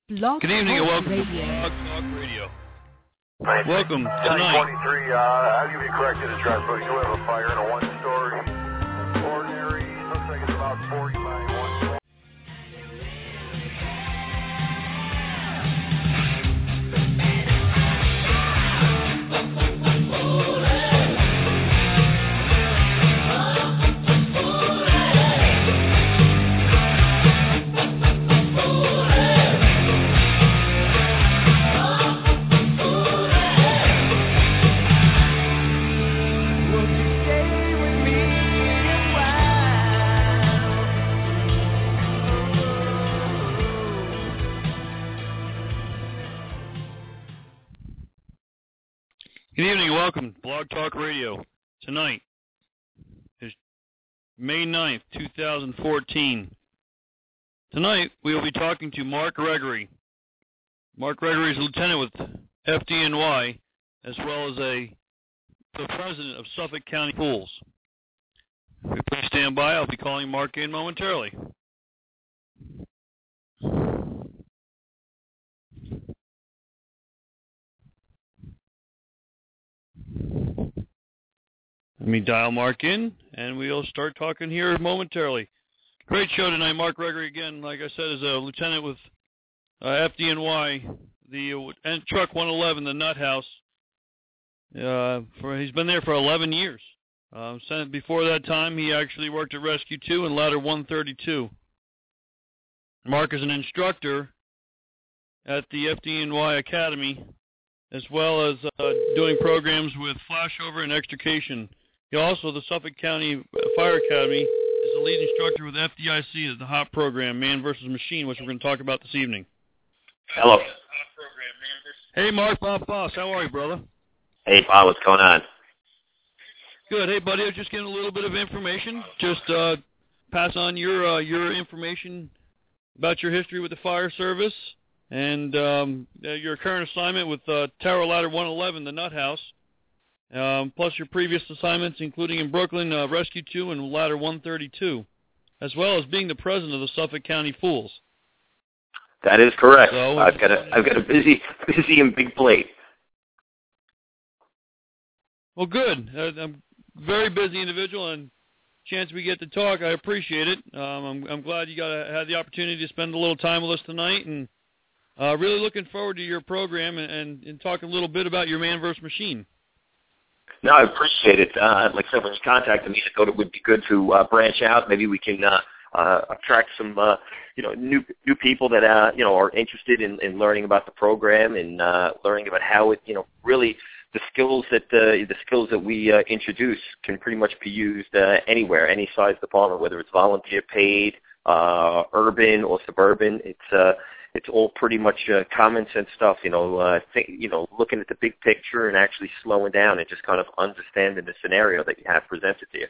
Blog Good evening and welcome Radio. to Blog Talk Radio. 19, Welcome tonight. 23, I'll give you a corrected address, but you have a fire in a one-story ordinary, looks like it's about 40 by 1. Good evening and welcome to Blog Talk Radio. Tonight is May 9th, 2014. Tonight we will be talking to Mark Gregory. Mark Gregory is a lieutenant with FDNY as well as the president of Suffolk County Pools. If you please stand by, I'll be calling Mark in momentarily. Let me dial Mark in, and we'll start talking here momentarily. Great show tonight. Mark Gregory, again, like I said, is a lieutenant with FDNY, the Truck 111, the Nut House. He's been there for 11 years. Before that time, he actually worked at Rescue 2 and Ladder 132. Mark is an instructor at the FDNY Academy, as well as doing programs with flashover and extrication. He also, the Suffolk County Fire Academy, is the lead instructor with FDIC at the HOT program, Man vs. Machine, which we're going to talk about this evening. Hello. Hey, Mark, Bob Foss. How are you, brother? Hey, Bob, what's going on? Good. Hey, buddy, I was just getting a little bit of information. Just pass on your information about your history with the fire service and your current assignment with Tower Ladder 111, the Nut House. Plus your previous assignments, including in Brooklyn, Rescue 2 and Ladder 132, as well as being the president of the Suffolk County Pools. That is correct. So, I've got a busy and big plate. Well, good. I'm a very busy individual, and chance we get to talk, I appreciate it. I'm glad you had the opportunity to spend a little time with us tonight, and really looking forward to your program and talk a little bit about your Man vs. Machine. No, I appreciate it. Like I said, when you contacted me, I thought it would be good to branch out. Maybe we can attract some, new people that are interested in learning about the program and learning about how it, really the skills that we introduce can pretty much be used anywhere, any size department, whether it's volunteer paid, urban or suburban. It's all pretty much common sense stuff, looking at the big picture and actually slowing down and just kind of understanding the scenario that you have presented to you.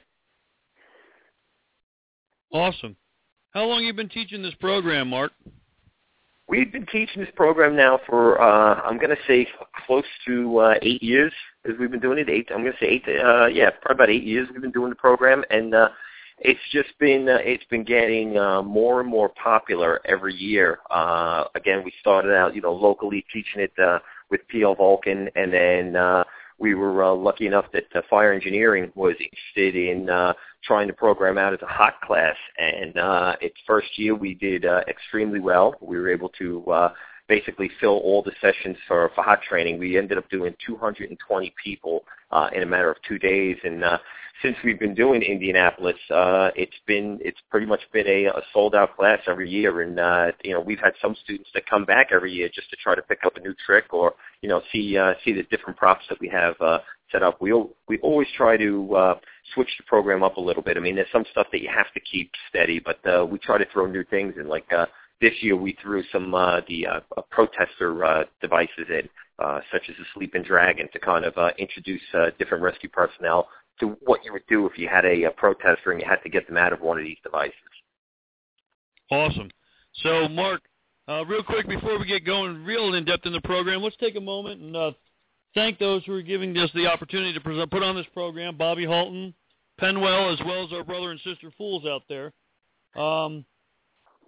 Awesome. How long have you been teaching this program, Mark? We've been teaching this program now for, I'm going to say, close to 8 years as we've been doing it. I'm going to say probably about 8 years we've been doing the program, and it's been getting more and more popular every year. Again, we started out, locally teaching it with P.L. Vulcan, and then we were lucky enough that fire engineering was interested in trying the program out as a HOT class. And its first year, we did extremely well. We were able to basically fill all the sessions for HOT training. We ended up doing 220 people in a matter of 2 days, and since we've been doing Indianapolis, it's pretty much been a sold-out class every year, and we've had some students that come back every year just to try to pick up a new trick or see the different props that we have set up. We always try to switch the program up a little bit. I mean, there's some stuff that you have to keep steady, but we try to throw new things in. Like this year, we threw some protester devices in, such as the Sleeping Dragon, to kind of introduce different rescue personnel to what you would do if you had a protester and you had to get them out of one of these devices. Awesome. So, Mark, real quick before we get going real in-depth in the program, let's take a moment and thank those who are giving us the opportunity to put on this program, Bobby Halton, Penwell, as well as our brother and sister Fools out there.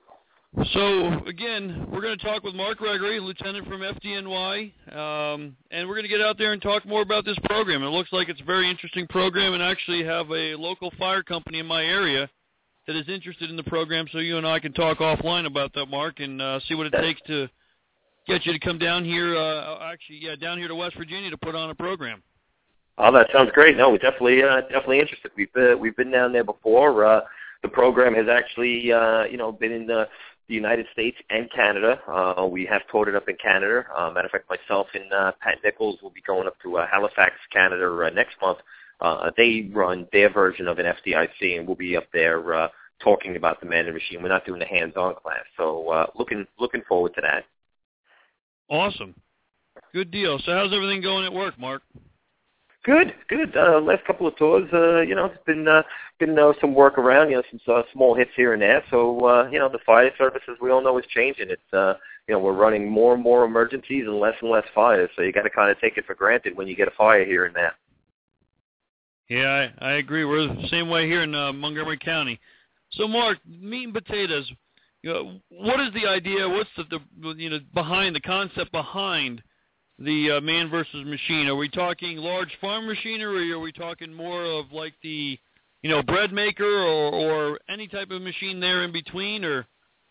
So, again, we're going to talk with Mark Gregory, Lieutenant from FDNY, and we're going to get out there and talk more about this program. It looks like it's a very interesting program, and actually have a local fire company in my area that is interested in the program, so you and I can talk offline about that, Mark, and see what it takes to get you to come down here, down here to West Virginia to put on a program. Oh, that sounds great. No, we're definitely interested. We've been down there before. The program has actually, been in the United States and Canada. We have toured it up in Canada. Matter of fact, myself and Pat Nichols will be going up to Halifax, Canada next month. They run their version of an FDIC, and we'll be up there talking about the man and machine. We're not doing the hands-on class, so looking forward to that. Awesome. Good deal. So how's everything going at work, Mark? Good. Last couple of tours, it's been some work around, some small hits here and there. So, the fire service, as we all know, is changing. It's, we're running more and more emergencies and less fires. So you got to kind of take it for granted when you get a fire here and there. Yeah, I agree. We're the same way here in Montgomery County. So, Mark, meat and potatoes. What is the idea? What's the concept behind the man versus machine? Are we talking large farm machinery, or are we talking more of like the, bread maker or any type of machine there in between? Or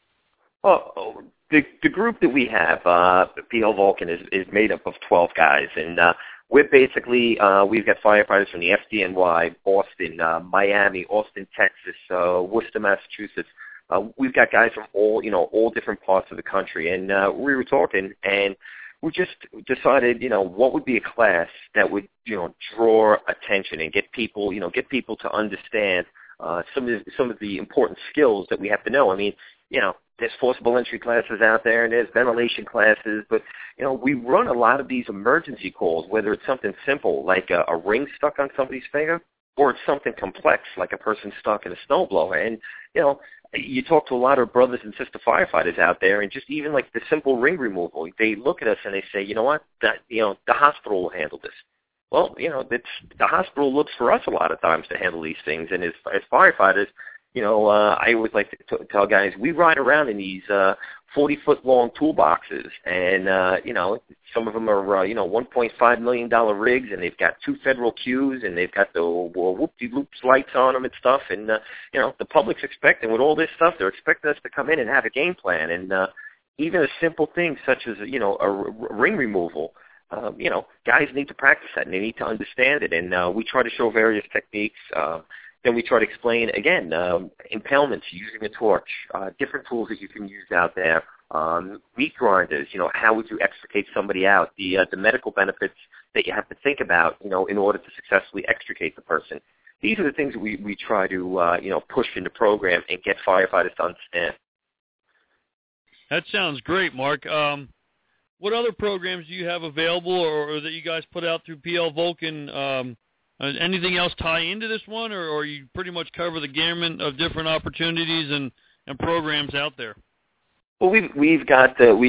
the group that we have, PL Vulcan, is made up of 12 guys, and we're basically we've got firefighters from the FDNY, Boston, Miami, Austin, Texas, Worcester, Massachusetts. We've got guys from all different parts of the country, and we were talking, and we just decided, what would be a class that would, draw attention and get people to understand some of the important skills that we have to know. I mean, there's forcible entry classes out there, and there's ventilation classes, but, we run a lot of these emergency calls, whether it's something simple like a ring stuck on somebody's finger, or it's something complex like a person stuck in a snowblower. And, you talk to a lot of brothers and sister firefighters out there, and just even like the simple ring removal, they look at us and they say, you know what, the hospital will handle this. Well, the hospital looks for us a lot of times to handle these things, and as firefighters, I always like to tell guys, we ride around in these 40-foot-long toolboxes, and, some of them are, $1.5 million rigs, and they've got 2 federal cues, and they've got the whoop-de-loops lights on them and stuff, and, the public's expecting, with all this stuff, they're expecting us to come in and have a game plan, and even a simple thing such as, a ring removal, guys need to practice that, and they need to understand it, and we try to show various techniques. Then we try to explain, again, impalements, using a torch, different tools that you can use out there, meat grinders, how would you extricate somebody out, the medical benefits that you have to think about, in order to successfully extricate the person. These are the things we try to, push in the program and get firefighters to understand. That sounds great, Mark. What other programs do you have available or that you guys put out through PL Vulcan? Anything else tie into this one, or you pretty much cover the gamut of different opportunities and programs out there? Well, we've got a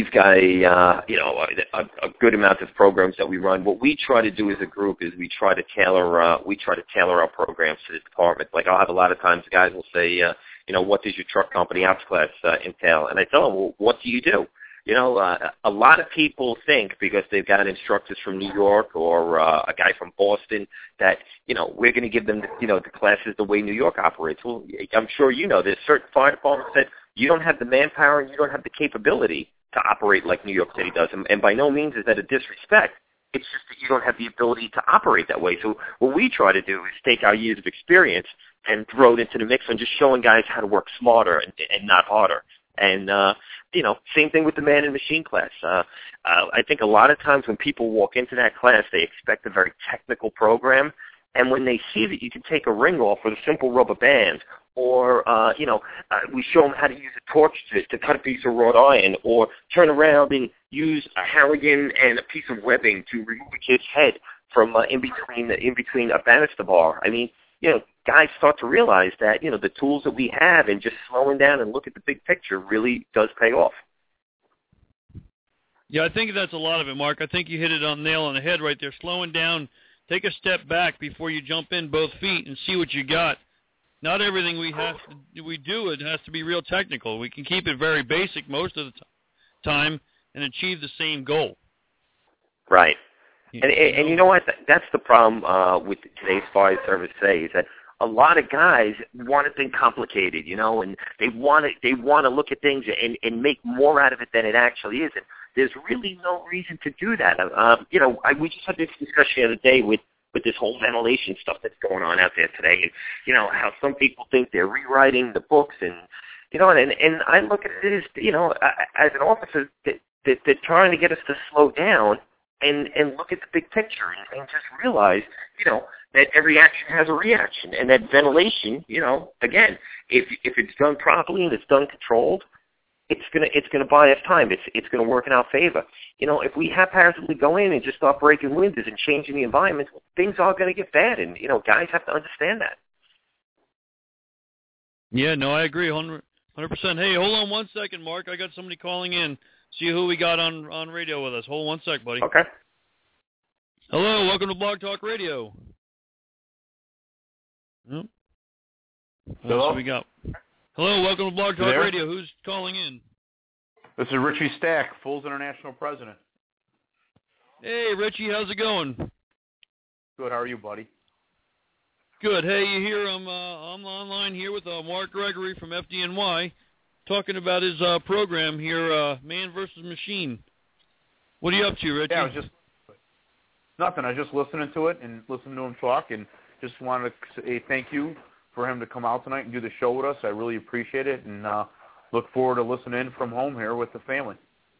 good amount of programs that we run. What we try to do as a group is we try to tailor our programs to the department. Like, I'll have a lot of times guys will say, what does your truck company ops class entail? And I tell them, well, what do you do? A lot of people think because they've got instructors from New York or a guy from Boston that, we're going to give them, the classes the way New York operates. Well, I'm sure there's certain fire departments that you don't have the manpower and you don't have the capability to operate like New York City does. And by no means is that a disrespect. It's just that you don't have the ability to operate that way. So what we try to do is take our years of experience and throw it into the mix and just showing guys how to work smarter and not harder. And, same thing with the man and machine class. I think a lot of times when people walk into that class, they expect a very technical program. And when they see that you can take a ring off with a simple rubber band, or, we show them how to use a torch to cut a piece of wrought iron, or turn around and use a Harrigan and a piece of webbing to remove a kid's head from in between a banister bar. I mean, guys start to realize that, the tools that we have and just slowing down and look at the big picture really does pay off. Yeah, I think that's a lot of it, Mark. I think you hit it on the nail on the head right there. Slowing down, take a step back before you jump in both feet and see what you got. not everything we do it has to be real technical. We can keep it very basic most of the time and achieve the same goal. Right. And you know what? That's the problem with today's fire service today is that a lot of guys want to think complicated, and they want to look at things and make more out of it than it actually is. And there's really no reason to do that. We just had this discussion the other day with this whole ventilation stuff that's going on out there today, and how some people think they're rewriting the books, and and I look at it as as an officer that they're trying to get us to slow down and look at the big picture and just realize that every action has a reaction, and that ventilation, again, if it's done properly and it's done controlled, it's gonna buy us time. It's gonna work in our favor. If we haphazardly go in and just start breaking windows and changing the environment, things are gonna get bad, and guys have to understand that. Yeah, no, I agree 100%. Hey, hold on 1 second, Mark. I got somebody calling in. See who we got on radio with us. Hold on 1 sec, buddy. Okay. Hello, welcome to Blog Talk Radio. Yep. Hello? We got. Hello, welcome to Blog Talk Radio. Who's calling in? This is Richie Stack, Fools International President. Hey, Richie, how's it going? Good. How are you, buddy? Good. Hey, you hear I'm online here with Mark Gregory from FDNY, talking about his program here, Man versus Machine. What are you up to, Richie? Yeah, nothing. I was just listening to it and listening to him talk, and just wanted to say thank you for him to come out tonight and do the show with us. I really appreciate it, and look forward to listening from home here with the family.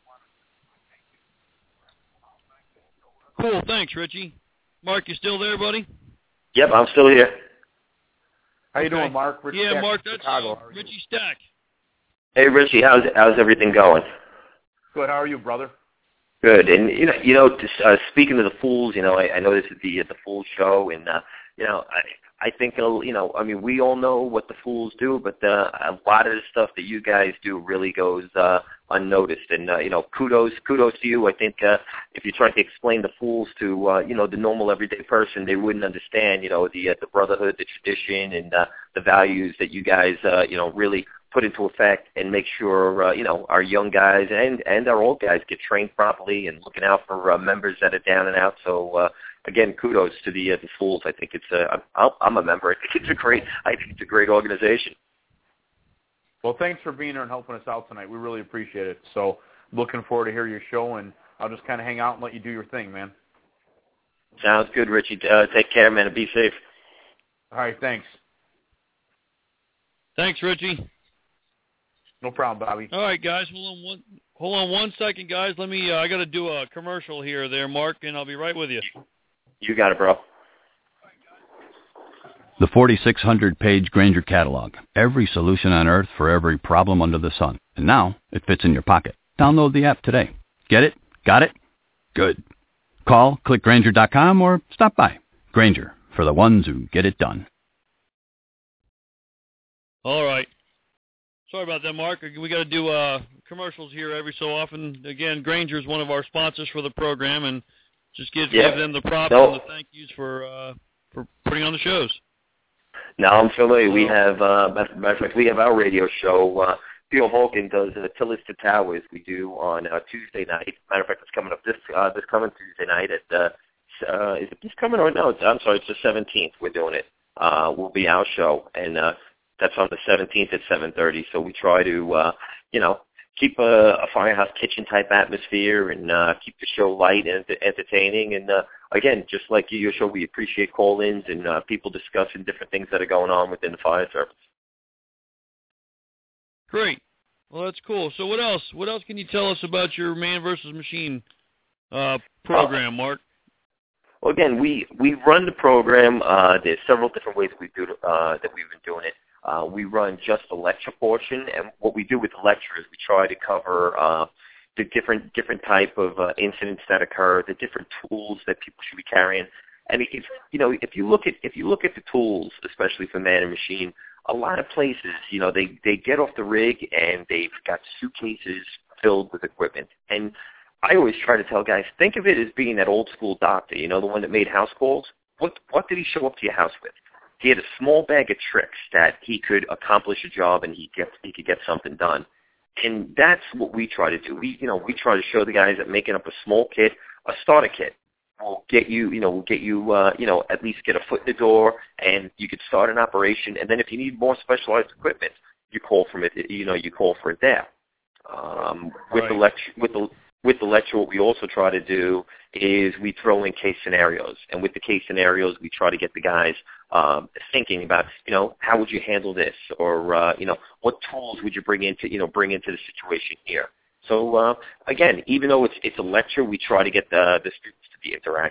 Cool. Thanks, Richie. Mark, you still there, buddy? Yep, I'm still here. How you doing, Mark? Richie yeah, Stack, Mark, that's Chicago. Richie Stack. Hey, Richie, how's everything going? Good. How are you, brother? Good. And speaking of the Fools, I know this is the Fools show, and I think we all know what the Fools do, but a lot of the stuff that you guys do really goes unnoticed. And kudos to you. I think if you try to explain the Fools to the normal everyday person, they wouldn't understand the brotherhood, the tradition, and the values that you guys really put into effect and make sure our young guys and our old guys get trained properly and looking out for members that are down and out. So again, kudos to the Fools. I think I'm a member. I think it's a great organization. Well, thanks for being here and helping us out tonight. We really appreciate it. So looking forward to hear your show, and I'll just kind of hang out and let you do your thing, man. Sounds good, Richie. Take care, man, and be safe. All right, thanks. Thanks, Richie. No problem, Bobby. All right, guys. Hold on 1 second, guys. I got to do a commercial here, Mark, and I'll be right with you. You got it, bro. The 4,600-page Grainger catalog. Every solution on earth for every problem under the sun. And now it fits in your pocket. Download the app today. Get it? Got it? Good. Call, click Grainger.com, or stop by. Grainger, for the ones who get it done. All right. Sorry about that, Mark. We got to do commercials here every so often. Again, Grainger is one of our sponsors for the program, and just give them the props and the thank yous for putting on the shows. Now I'm familiar. We have, matter of fact, we have our radio show. Theo Holken does Tillis to Towers. We do on Tuesday night. Matter of fact, it's coming up this coming Tuesday night at is it this coming or no? I'm sorry, it's the 17th. We're doing it. Will be our show, and that's on the 17th at 7:30. So we try to keep a firehouse kitchen type atmosphere and keep the show light and entertaining. And again, just like your show, we appreciate call-ins and people discussing different things that are going on within the fire service. Great. Well, that's cool. So what else? What else can you tell us about your Man versus Machine program, Mark? Well, again, we run the program. There's several different ways we do that we've been doing it. We run just the lecture portion, and what we do with the lecture is we try to cover the different type of incidents that occur, the different tools that people should be carrying. And if you look at the tools, especially for Man and Machine, a lot of places, they get off the rig and they've got suitcases filled with equipment. And I always try to tell guys, think of it as being that old school doctor, the one that made house calls. What did he show up to your house with? he had a small bag of tricks that he could accomplish a job and he could get something done. And that's what we try to do. We try to show the guys that making up a small kit, a starter kit, will get you, at least get a foot in the door, and you could start an operation. And then if you need more specialized equipment, you call for it there. With the lecture, what we also try to do is we throw in case scenarios, and with the case scenarios, we try to get the guys thinking about, how would you handle this, or what tools would you bring into the situation here. So again, even though it's a lecture, we try to get the students to be interactive.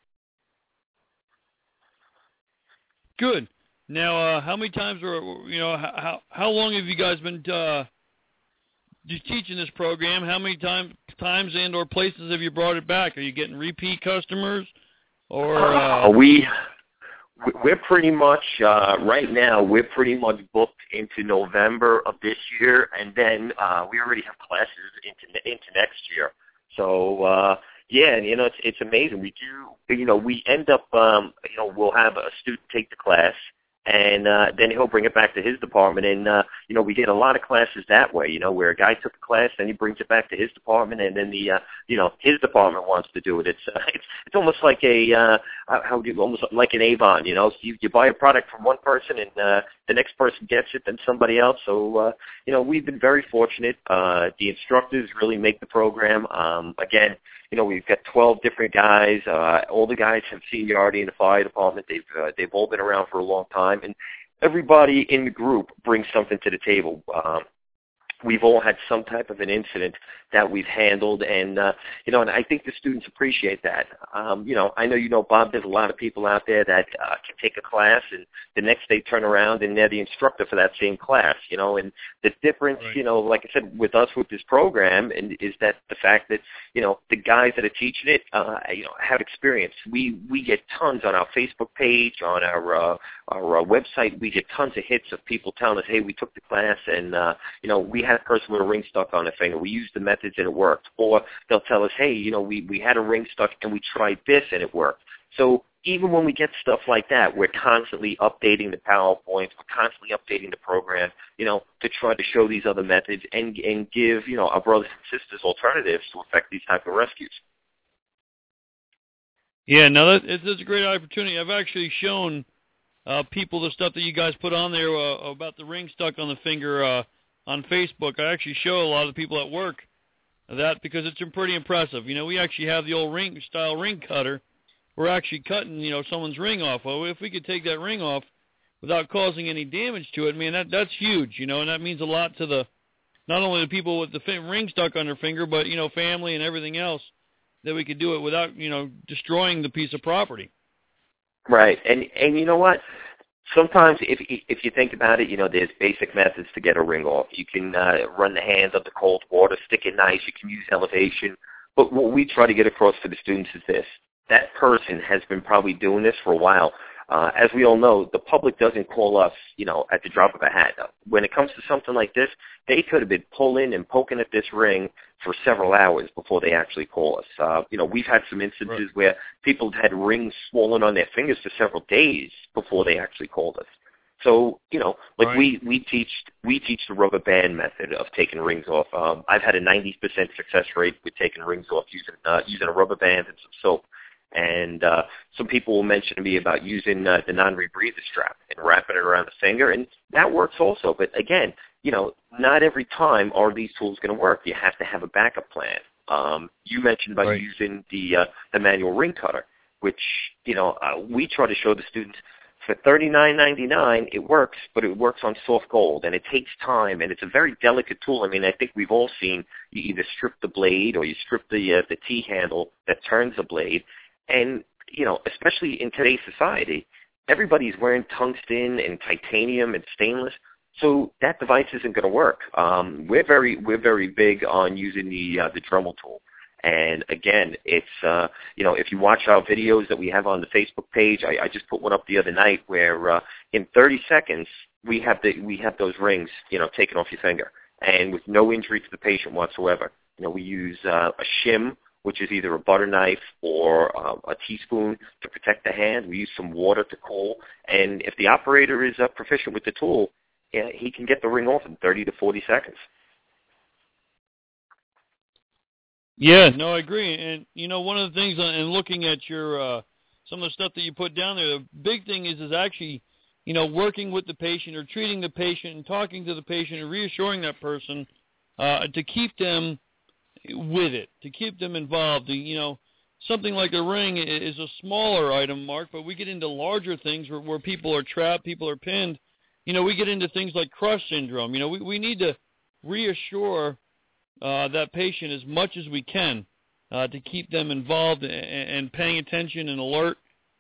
Good. Now, how many times, how long have you guys been teaching this program? How many times and or places have you brought it back? Are you getting repeat customers, or we're pretty much right now we're pretty much booked into November of this year, and then we already have classes into next year. So it's amazing. We end up we'll have a student take the class, and then he'll bring it back to his department, and we get a lot of classes that way, where a guy took a class, then he brings it back to his department, and then his department wants to do it. It's almost like almost like an Avon, you buy a product from one person, and the next person gets it, then somebody else. So we've been very fortunate. The instructors really make the program. Again, we've got 12 different guys. All the guys have seniority in the fire department. They've all been around for a long time, and everybody in the group brings something to the table. We've all had some type of an incident that we've handled, and and I think the students appreciate that. I know Bob. There's a lot of people out there that can take a class, and the next day turn around and they're the instructor for that same class. And the difference, right. Like I said, with us with this program, and is that the fact that the guys that are teaching it, have experience. We get tons on our Facebook page, on our website. We get tons of hits of people telling us, hey, we took the class, and we had a person with a ring stuck on their finger. We used the methods and it worked. Or they'll tell us, hey, we had a ring stuck and we tried this and it worked. So even when we get stuff like that, we're constantly updating the PowerPoints, we're constantly updating the program, to try to show these other methods and give, our brothers and sisters alternatives to affect these type of rescues. Yeah, no, it's a great opportunity. I've actually shown people the stuff that you guys put on there about the ring stuck on the finger on Facebook. I actually show a lot of people at work that because it's pretty impressive. We actually have the old ring cutter. We're actually cutting, someone's ring off. Well, if we could take that ring off without causing any damage to it, man, that's huge, and that means a lot to not only the people with the ring stuck on their finger, but, family and everything else, that we could do it without, destroying the piece of property. Right. And you know what? Sometimes if you think about it, there's basic methods to get a ring off. You can run the hands up the cold water, stick it nice. You can use elevation. But what we try to get across to the students is this. That person has been probably doing this for a while. As we all know, the public doesn't call us, at the drop of a hat. When it comes to something like this, they could have been pulling and poking at this ring for several hours before they actually call us. We've had some instances where people had rings swollen on their fingers for several days before they actually called us. So, we teach the rubber band method of taking rings off. I've had a 90% success rate with taking rings off using a rubber band and some soap. And some people will mention to me about using the non-rebreather strap and wrapping it around the finger, and that works also. But again, not every time are these tools going to work. You have to have a backup plan. You mentioned about using the manual ring cutter, which we try to show the students for $39.99 it works, but it works on soft gold, and it takes time, and it's a very delicate tool. I mean, I think we've all seen you either strip the blade or you strip the T-handle that turns the blade. And, especially in today's society, everybody's wearing tungsten and titanium and stainless, so that device isn't going to work. We're very big on using the Dremel tool. And again, it's, if you watch our videos that we have on the Facebook page, I just put one up the other night where in 30 seconds we have those rings, taken off your finger, and with no injury to the patient whatsoever. We use a shim which is either a butter knife or a teaspoon to protect the hand. We use some water to cool. And if the operator is proficient with the tool, he can get the ring off in 30 to 40 seconds. Yeah, no, I agree. And, one of the things in looking at your some of the stuff that you put down there, the big thing is actually, working with the patient or treating the patient and talking to the patient and reassuring that person to keep them with it, to keep them involved. Something like a ring is a smaller item, Mark, but we get into larger things where people are trapped, people are pinned. We get into things like crush syndrome. We need to reassure that patient as much as we can to keep them involved and paying attention and alert.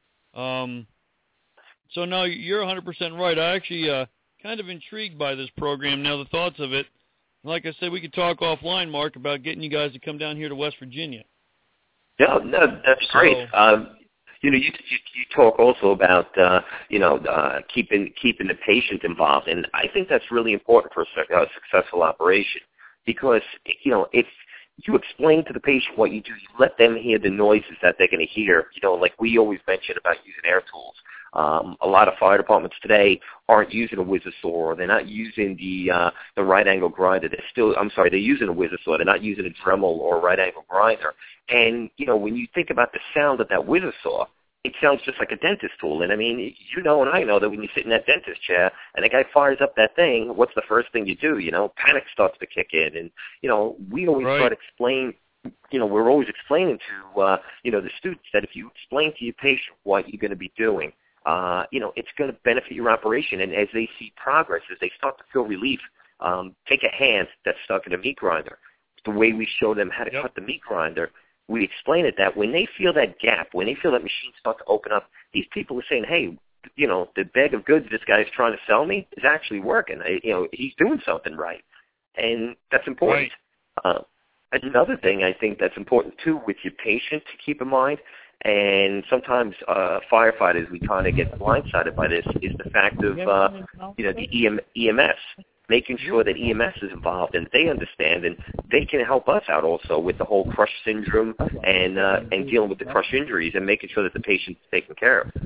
So, no, you're 100% right. I actually kind of intrigued by this program now, the thoughts of it. Like I said, we could talk offline, Mark, about getting you guys to come down here to West Virginia. Yeah, no, that's great. You talk also about keeping the patient involved, and I think that's really important for a successful operation because if you explain to the patient what you do, you let them hear the noises that they're going to hear. Like we always mention about using air tools. A lot of fire departments today aren't using a whizzer saw, or they're not using the right angle grinder. They're using a whizzer saw. They're not using a Dremel or a right angle grinder. And when you think about the sound of that whizzer saw, it sounds just like a dentist tool. And I mean, and I know that when you sit in that dentist chair and the guy fires up that thing, what's the first thing you do? Panic starts to kick in, and we always try to explain. We're always explaining to the students that if you explain to your patient what you're going to be doing, it's going to benefit your operation. And as they see progress, as they start to feel relief, take a hand that's stuck in a meat grinder. The way we show them how to cut the meat grinder, we explain it that when they feel that gap, when they feel that machine start to open up, these people are saying, hey, the bag of goods this guy is trying to sell me is actually working. He's doing something right. And that's important. Right. Another thing I think that's important, too, with your patient to keep in mind, and sometimes firefighters, we kind of get blindsided by this, is the fact of, the EMS, making sure that EMS is involved and they understand, and they can help us out also with the whole crush syndrome and dealing with the crush injuries and making sure that the patient's taken care of.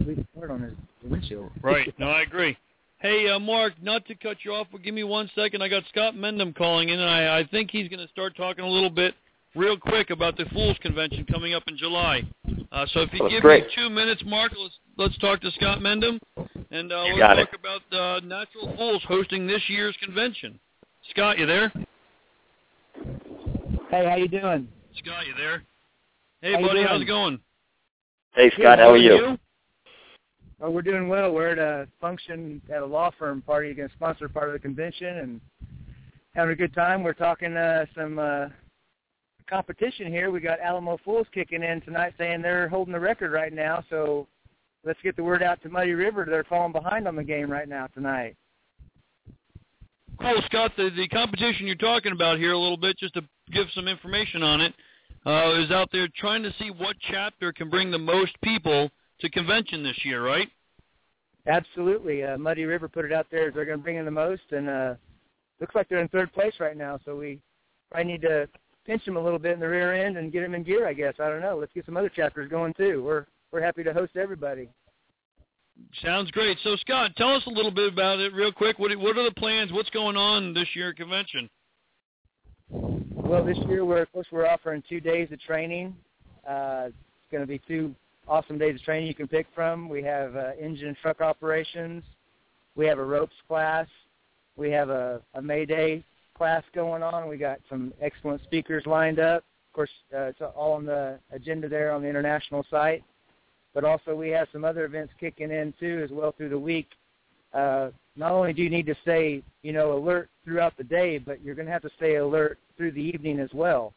Right. No, I agree. Hey, Mark, not to cut you off, but give me 1 second. I got Scott Mendham calling in, and I think he's going to start talking a little bit real quick about the Fools Convention coming up in July. So if you give me 2 minutes, Mark, let's talk to Scott Mendham, and we'll talk about Natural Fools hosting this year's convention. Scott, you there? Hey, how you doing? Scott, you there? Hey, buddy, how's it going? Hey, Scott, how are you? Oh, we're doing well. We're at a function at a law firm party against sponsor part of the convention and having a good time. We're talking some competition here. We got Alamo Fools kicking in tonight saying they're holding the record right now, so let's get the word out to Muddy River. They're falling behind on the game right now tonight. Cool, Scott. The competition you're talking about here a little bit, just to give some information on it, is out there trying to see what chapter can bring the most people to convention this year, right? Absolutely. Muddy River put it out there as they're going to bring in the most, and looks like they're in third place right now, so we probably need to pinch them a little bit in the rear end and get them in gear, I guess. I don't know. Let's get some other chapters going, too. We're happy to host everybody. Sounds great. So, Scott, tell us a little bit about it real quick. What are the plans? What's going on this year at convention? Well, this year, we're offering 2 days of training. It's going to be 2 awesome days of training you can pick from. We have engine and truck operations. We have a ropes class. We have a Mayday class going on. We got some excellent speakers lined up. Of course, it's all on the agenda there on the international site. But also we have some other events kicking in, too, as well through the week. Not only do you need to stay, alert throughout the day, but you're going to have to stay alert through the evening as well.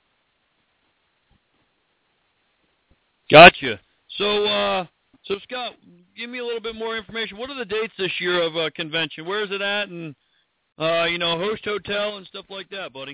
Gotcha. So, Scott, give me a little bit more information. What are the dates this year of convention? Where is it at, and host hotel and stuff like that, buddy?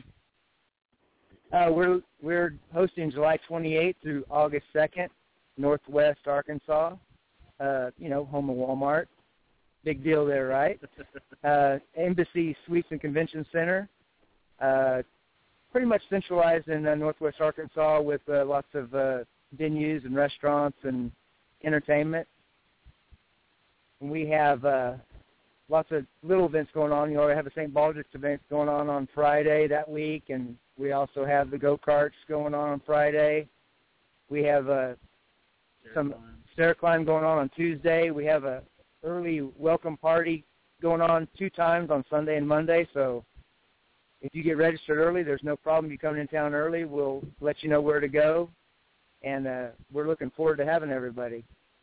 We're hosting July 28th through August 2nd, Northwest Arkansas. Home of Walmart. Big deal there, right? Embassy Suites and Convention Center. pretty much centralized in Northwest Arkansas with lots of venues and restaurants and entertainment. And we have lots of little events going on. You know, we have a St. Baldrick's event going on Friday that week, and we also have the go-karts going on Friday. We have some stair climb going on Tuesday. We have a early welcome party going on 2 times on Sunday and Monday. So if you get registered early, there's no problem. You come in town early, we'll let you know where to go. And we're looking forward to having everybody.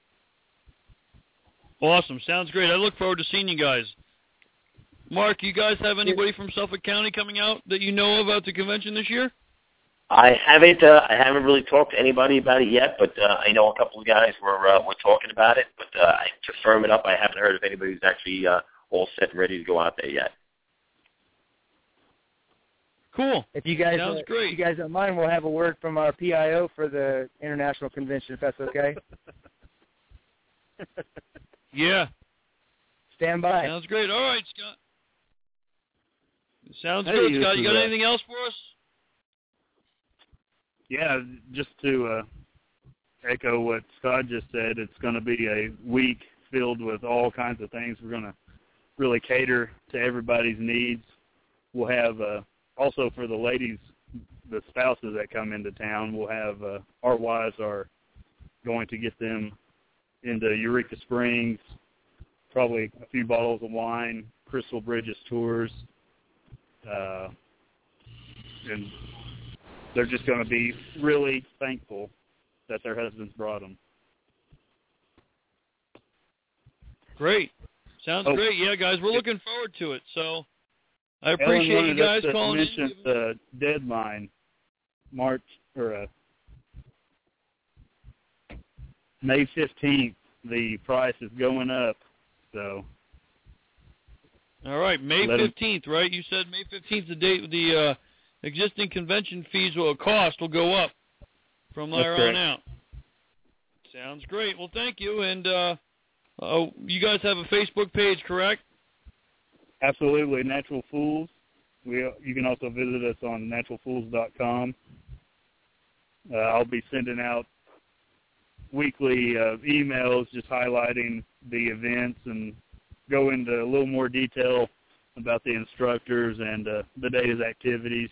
Awesome. Sounds great. I look forward to seeing you guys. Mark, you guys have anybody from Suffolk County coming out that you know of at the convention this year? I haven't really talked to anybody about it yet, but I know a couple of guys were talking about it. But to firm it up, I haven't heard of anybody who's actually all set and ready to go out there yet. Cool. If you guys, sounds great. If you guys don't mind, we'll have a word from our PIO for the international convention, if that's okay. Yeah. Stand by. Sounds great. All right, Scott. Sounds good, Scott. You got anything else for us? Yeah, just to echo what Scott just said, it's going to be a week filled with all kinds of things. We're going to really cater to everybody's needs. We'll have also for the ladies, the spouses that come into town, we'll have our wives are going to get them into Eureka Springs, probably a few bottles of wine, Crystal Bridges tours, and they're just going to be really thankful that their husbands brought them. Great. Sounds great. Yeah, guys, we're looking forward to it. So I appreciate you guys calling in. Mentioned the deadline, May 15th. The price is going up, so. All right, May 15th, right? You said May 15th, the date the existing convention fees will go up from there on out. Sounds great. Well, thank you. And you guys have a Facebook page, correct? Absolutely, Natural Fools. You can also visit us on naturalfools.com. I'll be sending out weekly emails just highlighting the events and go into a little more detail about the instructors and the day's activities.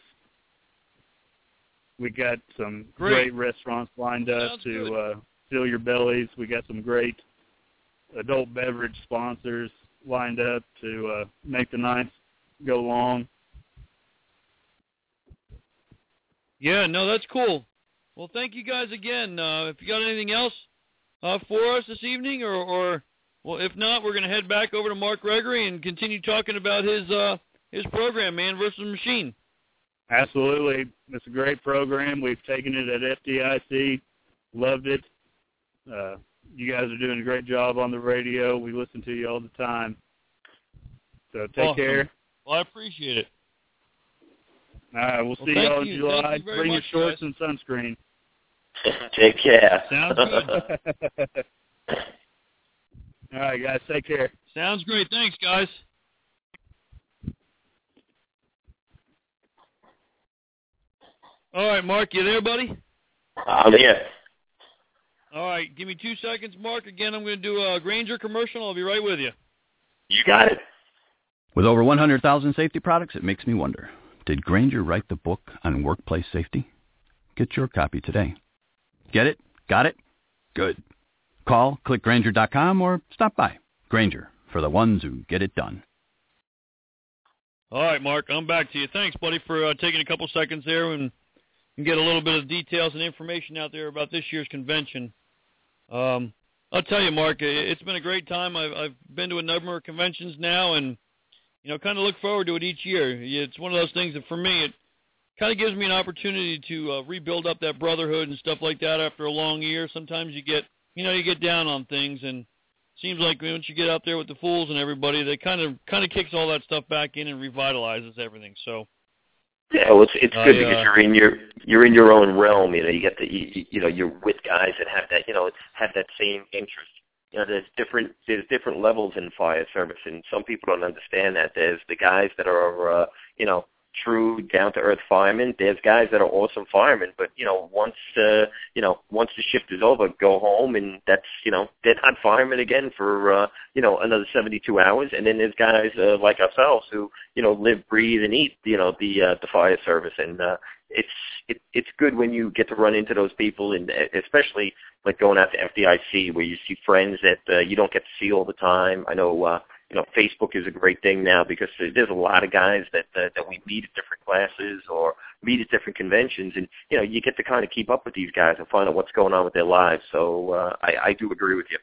We got some great restaurants lined up to fill your bellies. We got some great adult beverage sponsors lined up to make the nights go long. Yeah, no, that's cool. Well, thank you guys again. If you got anything else for us this evening, or well, if not, we're going to head back over to Mark Gregory and continue talking about his program, Man vs. Machine. Absolutely. It's a great program. We've taken it at FDIC. Loved it. You guys are doing a great job on the radio. We listen to you all the time. So take care. Well, I appreciate it. All right, we'll see you all in July. Bring your shorts and sunscreen. Take care. Sounds good. All right, guys, take care. Sounds great. Thanks, guys. All right, Mark, you there, buddy? I'm here. All right, give me 2 seconds, Mark. Again, I'm going to do a Grainger commercial. I'll be right with you. You got it. With over 100,000 safety products, it makes me wonder, did Grainger write the book on workplace safety? Get your copy today. Get it? Got it? Good. Call, click Grainger.com, or stop by. Grainger, for the ones who get it done. All right, Mark, I'm back to you. Thanks, buddy, for taking a couple seconds there and get a little bit of details and information out there about this year's convention. I'll tell you, Mark, it's been a great time. I've been to a number of conventions now, and kind of look forward to it each year. It's one of those things that, for me, it kind of gives me an opportunity to rebuild up that brotherhood and stuff like that after a long year. Sometimes you get down on things, and it seems like once you get out there with the fools and everybody, they kind of kicks all that stuff back in and revitalizes everything. So. Yeah, well, it's good because you're in your own realm. You get you're with guys that have that have that same interest. There's different levels in fire service, and some people don't understand that. There's the guys that are true down-to-earth firemen. There's guys that are awesome firemen, but once the shift is over, go home, and that's they're not firemen again for another 72 hours. And then there's guys like ourselves who live, breathe, and eat the fire service, and it's good when you get to run into those people, and especially like going out to FDIC where you see friends that you don't get to see all the time. I know. Facebook is a great thing now because there's a lot of guys that we meet at different classes or meet at different conventions, and you get to kind of keep up with these guys and find out what's going on with their lives. So I do agree with you.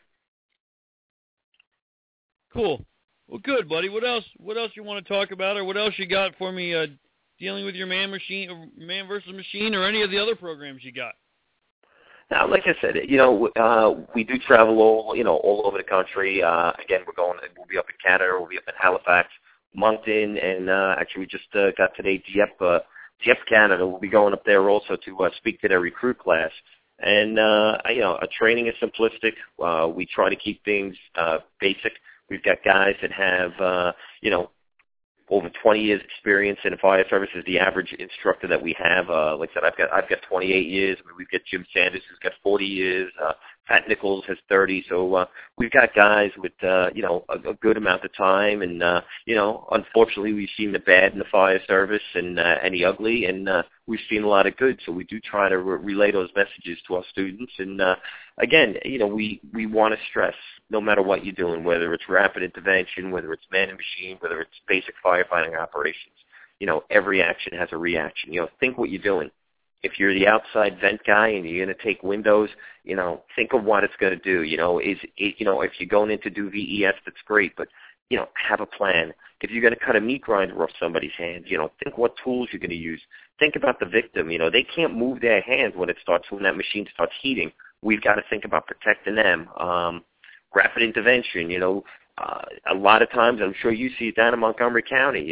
Cool. Well, good, buddy. What else you want to talk about, or what else you got for me dealing with your man versus machine, or any of the other programs you got? Now, like I said, we do travel all over the country. Again, we'll be up in Canada, we'll be up in Halifax, Moncton, and actually we just got today Dieppe, Canada. We'll be going up there also to speak to their recruit class. And our training is simplistic. We try to keep things basic. We've got guys that have over 20 years experience in the fire service is the average instructor that we have. Like I said, I've got 28 years. I mean, we've got Jim Sanders who's got 40 years. Pat Nichols has 30. So we've got guys with a good amount of time. And unfortunately, we've seen the bad in the fire service and the ugly, and we've seen a lot of good. So we do try to relay those messages to our students. And again, we want to stress, no matter what you're doing, whether it's rapid intervention, whether it's man and machine, whether it's basic firefighting operations, every action has a reaction. Think what you're doing. If you're the outside vent guy and you're going to take windows, think of what it's going to do. If you're going in to do VES, that's great, but, have a plan. If you're going to cut a meat grinder off somebody's hands, think what tools you're going to use. Think about the victim. They can't move their hands when that machine starts heating. We've got to think about protecting them. Rapid intervention, a lot of times, I'm sure you see it down in Montgomery County,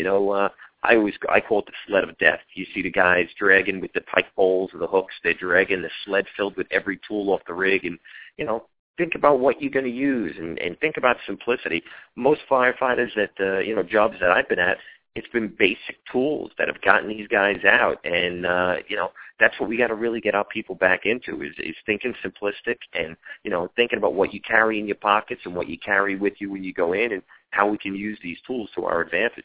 I call it the sled of death. You see the guys dragging with the pike poles or the hooks. They're dragging the sled filled with every tool off the rig. And, think about what you're going to use and think about simplicity. Most firefighters that, jobs that I've been at, it's been basic tools that have gotten these guys out. And, that's what we got to really get our people back into is thinking simplistic and, thinking about what you carry in your pockets and what you carry with you when you go in and how we can use these tools to our advantage.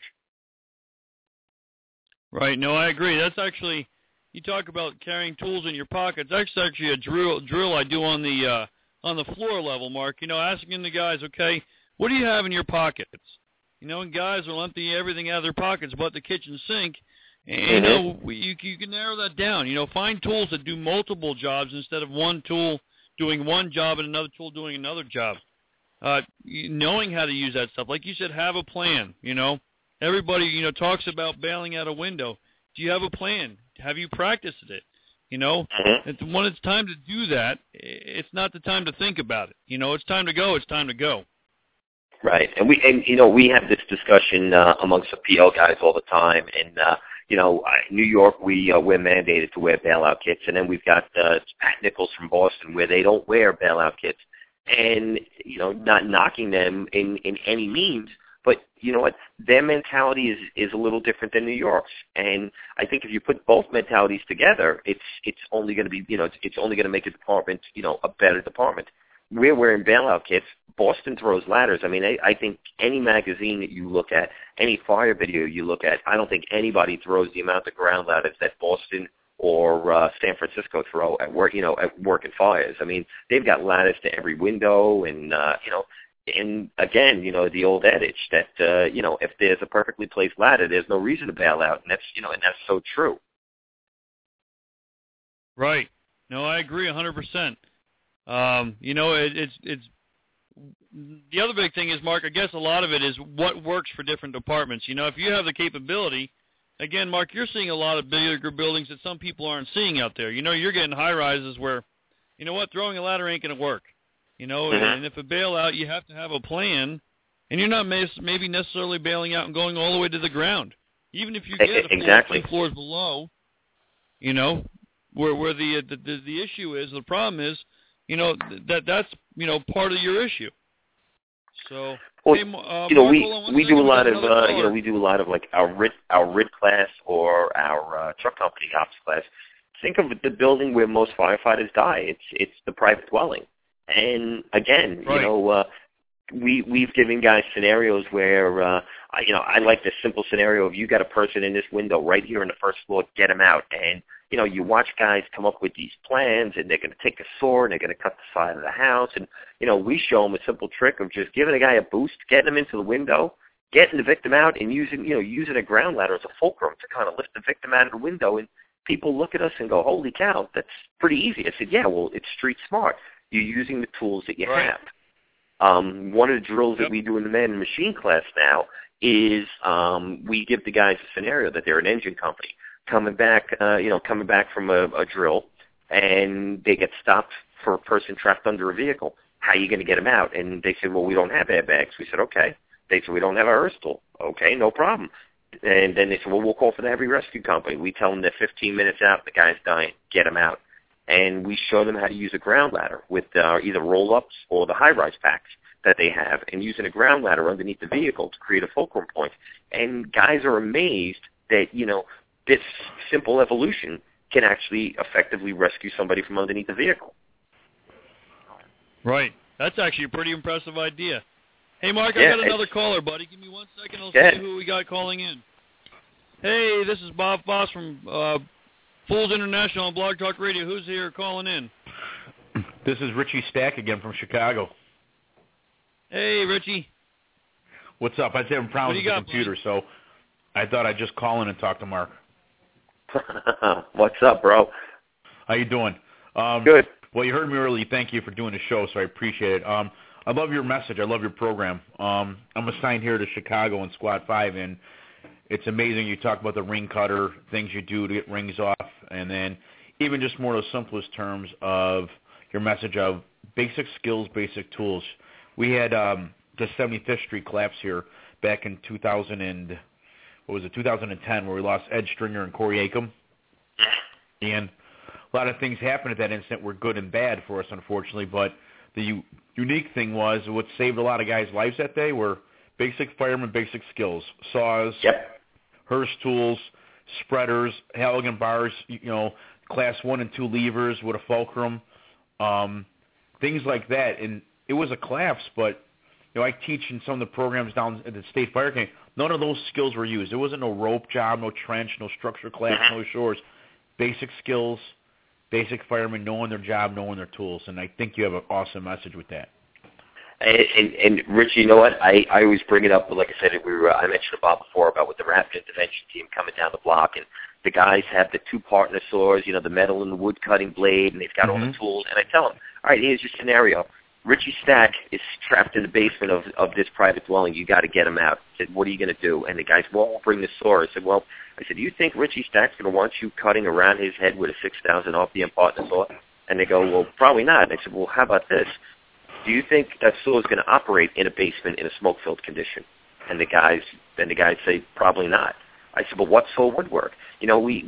Right. No, I agree. That's actually, you talk about carrying tools in your pockets. That's actually a drill I do on the floor level, Mark. Asking the guys, okay, what do you have in your pockets? And guys will empty everything out of their pockets but the kitchen sink. And, you can narrow that down. Find tools that do multiple jobs instead of one tool doing one job and another tool doing another job. Knowing how to use that stuff. Like you said, have a plan, Everybody, talks about bailing out a window. Do you have a plan? Have you practiced it? When it's time to do that, it's not the time to think about it. It's time to go. It's time to go. Right, and we have this discussion amongst the PL guys all the time, and New York we're mandated to wear bailout kits, and then we've got Pat Nichols from Boston where they don't wear bailout kits, and not knocking them in any means, but you know what, their mentality is a little different than New York's, and I think if you put both mentalities together, it's only going to be it's only going to make a department a better department. We're wearing bailout kits. Boston throws ladders. I mean, I think any magazine that you look at, any fire video you look at, I don't think anybody throws the amount of ground ladders that Boston or San Francisco throw at work, at working fires. I mean, they've got ladders to every window, and and again, the old adage that if there's a perfectly placed ladder, there's no reason to bail out, and that's and that's so true. Right. No, I agree 100%. It's the other big thing is, Mark, I guess a lot of it is what works for different departments. If you have the capability, again, Mark, you're seeing a lot of bigger buildings that some people aren't seeing out there. You're getting high rises where, throwing a ladder ain't going to work. And if a bailout, you have to have a plan, and you're not maybe necessarily bailing out and going all the way to the ground. Even if you get a floor, 2 floors below, where the issue is, the problem is, that's part of your issue. So Well, hey, we do a lot of we do a lot of like our RIT class or our truck company ops class. Think of the building where most firefighters die. It's the private dwelling. And again, right. We've given guys scenarios where I like the simple scenario of you got a person in this window right here on the first floor, get them out. And you watch guys come up with these plans, and they're going to take a saw and they're going to cut the side of the house. And we show them a simple trick of just giving a guy a boost, getting him into the window, getting the victim out, and using a ground ladder as a fulcrum to kind of lift the victim out of the window. And people look at us and go, "Holy cow, that's pretty easy." I said, "Yeah, well, it's street smart. You're using the tools that you have." One of the drills that we do in the man and machine class now is we give the guys a scenario that they're an engine company coming back from a drill, and they get stopped for a person trapped under a vehicle. How are you going to get them out? And they said, "Well, we don't have airbags." We said, "Okay." They said, "We don't have a Earth tool." "Okay, no problem." And then they said, "Well, we'll call for the heavy rescue company." We tell them they're 15 minutes out, the guy's dying, get them out. And we show them how to use a ground ladder with either roll-ups or the high-rise packs that they have, and using a ground ladder underneath the vehicle to create a fulcrum point. And guys are amazed that, this simple evolution can actually effectively rescue somebody from underneath the vehicle. Right. That's actually a pretty impressive idea. Hey, Mark, I got another caller, buddy. Give me 1 second. I'll see who we got calling in. Hey, this is Bob Foss from Fools International on Blog Talk Radio. Who's here calling in? This is Richie Stack again from Chicago. Hey, Richie. What's up? I was having problems with the computer, so I thought I'd just call in and talk to Mark. What's up, bro? How you doing? Good. Well, you heard me earlier. Thank you for doing the show, so I appreciate it. I love your message. I love your program. I'm assigned here to Chicago in Squad 5, and it's amazing. You talk about the ring cutter, things you do to get rings off, and then even just more of the simplest terms of your message of basic skills, basic tools. We had the 75th Street collapse here back in 2010, where we lost Ed Stringer and Corey Acom. And a lot of things happened at that incident were good and bad for us, unfortunately. But the unique thing was what saved a lot of guys' lives that day were basic fireman, basic skills, saws, Hurst tools, spreaders, Halligan bars, class 1 and 2 levers with a fulcrum, things like that. And it was a collapse, but I teach in some of the programs down at the State Fire Academy. None of those skills were used. There wasn't no rope job, no trench, no structure class, no shores. Basic skills, basic firemen knowing their job, knowing their tools, and I think you have an awesome message with that. And Rich, you know what? I always bring it up, but like I said, I mentioned about before about with the rapid intervention team coming down the block, and the guys have the 2 partner saws, the metal and the wood cutting blade, and they've got all the tools. And I tell them, all right, here's your scenario. Richie Stack is trapped in the basement of this private dwelling. You got to get him out. I said, what are you going to do? And the guys, well, I'll bring the saw. I said, do you think Richie Stack's going to want you cutting around his head with a 6,000 RPM partner saw? And they go, well, probably not. And I said, well, how about this? Do you think that saw is going to operate in a basement in a smoke-filled condition? And the guys say, probably not. I said, but what saw would work? We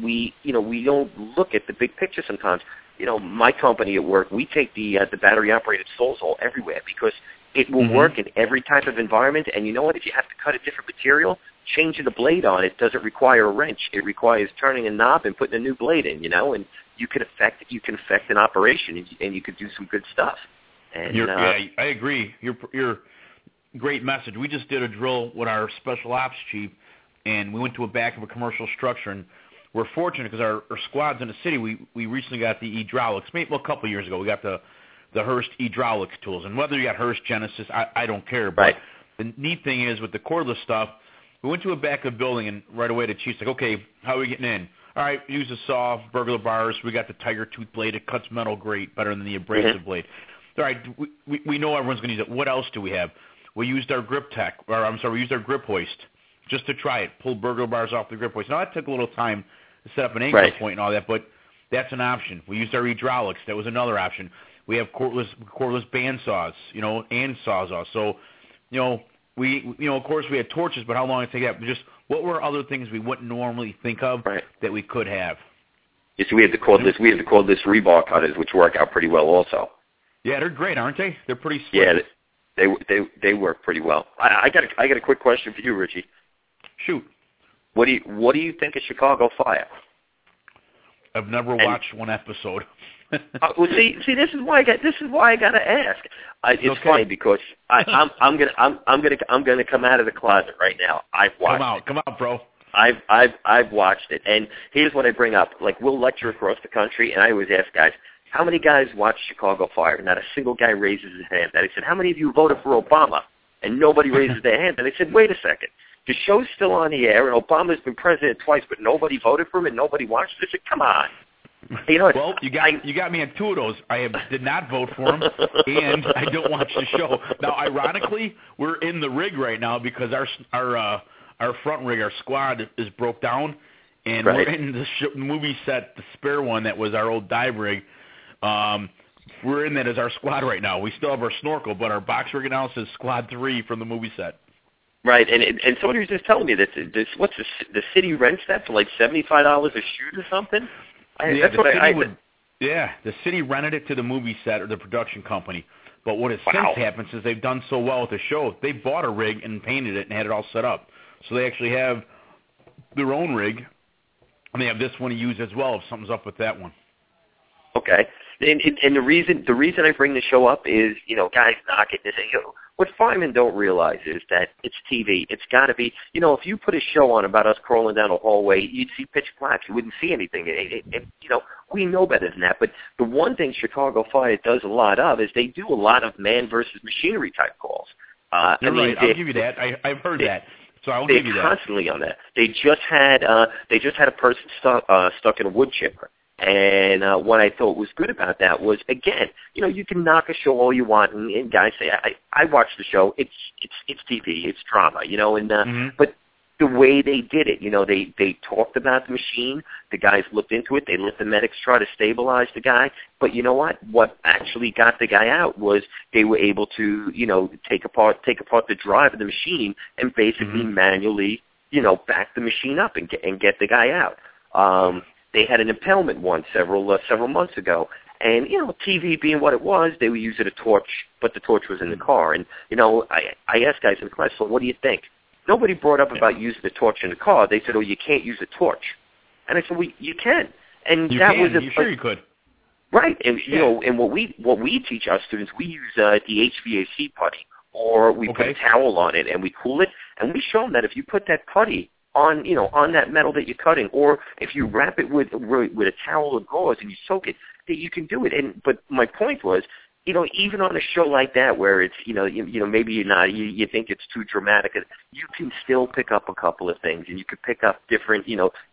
don't look at the big picture sometimes. My company at work, we take the battery-operated Sawzall everywhere because it will work in every type of environment. And you know what? If you have to cut a different material, changing the blade on it doesn't require a wrench. It requires turning a knob and putting a new blade in. And you can affect an operation, and you could do some good stuff. And, I agree. Your great message. We just did a drill with our special ops chief, and we went to a back of a commercial structure, and we're fortunate because our squads in the city, we recently got the hydraulics. Maybe a couple of years ago, we got the Hurst hydraulics tools. And whether you got Hurst, Genesis, I don't care. But the neat thing is with the cordless stuff, we went to a back of a building, and right away the chief's like, okay, how are we getting in? All right, use a saw, burglar bars. We got the Tiger Tooth blade. It cuts metal great, better than the abrasive blade. All right, we know everyone's going to use it. What else do we have? We used our we used our grip hoist just to try it, pull burglar bars off the grip hoist. Now, that took a little time to set up an anchor point and all that, but that's an option. We used our hydraulics. That was another option. We have cordless band saws, and sawzalls. So, of course we had torches, but how long did it take that? Just what were other things we wouldn't normally think of that we could have? Yeah, so we had the cordless rebar cutters, which work out pretty well also. Yeah, they're great, aren't they? They're pretty slick. They work pretty well. I got a quick question for you, Richie. Shoot. What do you think of Chicago Fire? I've never watched one episode. Well, see, this is why I got to ask. It's okay. funny because I'm gonna come out of the closet right now. I've watched. Come out, bro. I've watched it, and here's what I bring up. Like, we'll lecture across the country, and I always ask guys, how many guys watch Chicago Fire? Not a single guy raises his hand. And I said, how many of you voted for Obama? And nobody raises their hand. And I said, wait a second. The show's still on the air, and Obama's been president twice, but nobody voted for him and nobody watched it. I said, come on. You know, well, you got me on two of those. I did not vote for him, and I don't watch the show. Now, ironically, we're in the rig right now because our front rig, our squad, is broke down, and right. We're in the movie set, the spare one that was our old dive rig. We're in that as our squad right now. We still have our snorkel, but our box rig now says Squad 3 from the movie set. Right, and somebody was just telling me that the city rents that for like $75 a shoot or something. The city rented it to the movie set or the production company. But what has since happened, since they've done so well with the show, they bought a rig and painted it and had it all set up. So they actually have their own rig, and they have this one to use as well if something's up with that one. Okay. And the reason I bring the show up is, you know, guys knock it and say, what firemen don't realize is that it's TV. It's got to be, you know, if you put a show on about us crawling down a hallway, you'd see pitch black. You wouldn't see anything. You know, we know better than that. But the one thing Chicago Fire does a lot of is they do a lot of man versus machinery type calls. You're right. I'll give you that. I've heard that. So I'll give you that. They're constantly on that. They just had a person stuck in a wood chipper. And what I thought was good about that was, again, you know, you can knock a show all you want, and guys say, I watch the show. It's TV, it's drama, you know, and but the way they did it, you know, they talked about the machine. The guys looked into it. They let the medics try to stabilize the guy. But you know what? What actually got the guy out was they were able to, you know, take apart the drive of the machine and basically manually, you know, back the machine up and get the guy out. They had an impalement one several months ago, and you know, TV being what it was, they were using a torch, but the torch was in the car. And you know, I asked guys in the class, so what do you think? Nobody brought up about using the torch in the car. They said, oh, you can't use a torch. And I said, well, you can. And you that can. was you sure you could. Right, and you know, and what we teach our students, we use the HVAC putty, or we put a towel on it and we cool it, and we show them that if you put that putty on, you know, on that metal that you're cutting, or if you wrap it with a towel or gauze and you soak it, that you can do it. But my point was, you know, even on a show like that where it's, you know, maybe you think it's too dramatic, you can still pick up a couple of things, and you can pick up different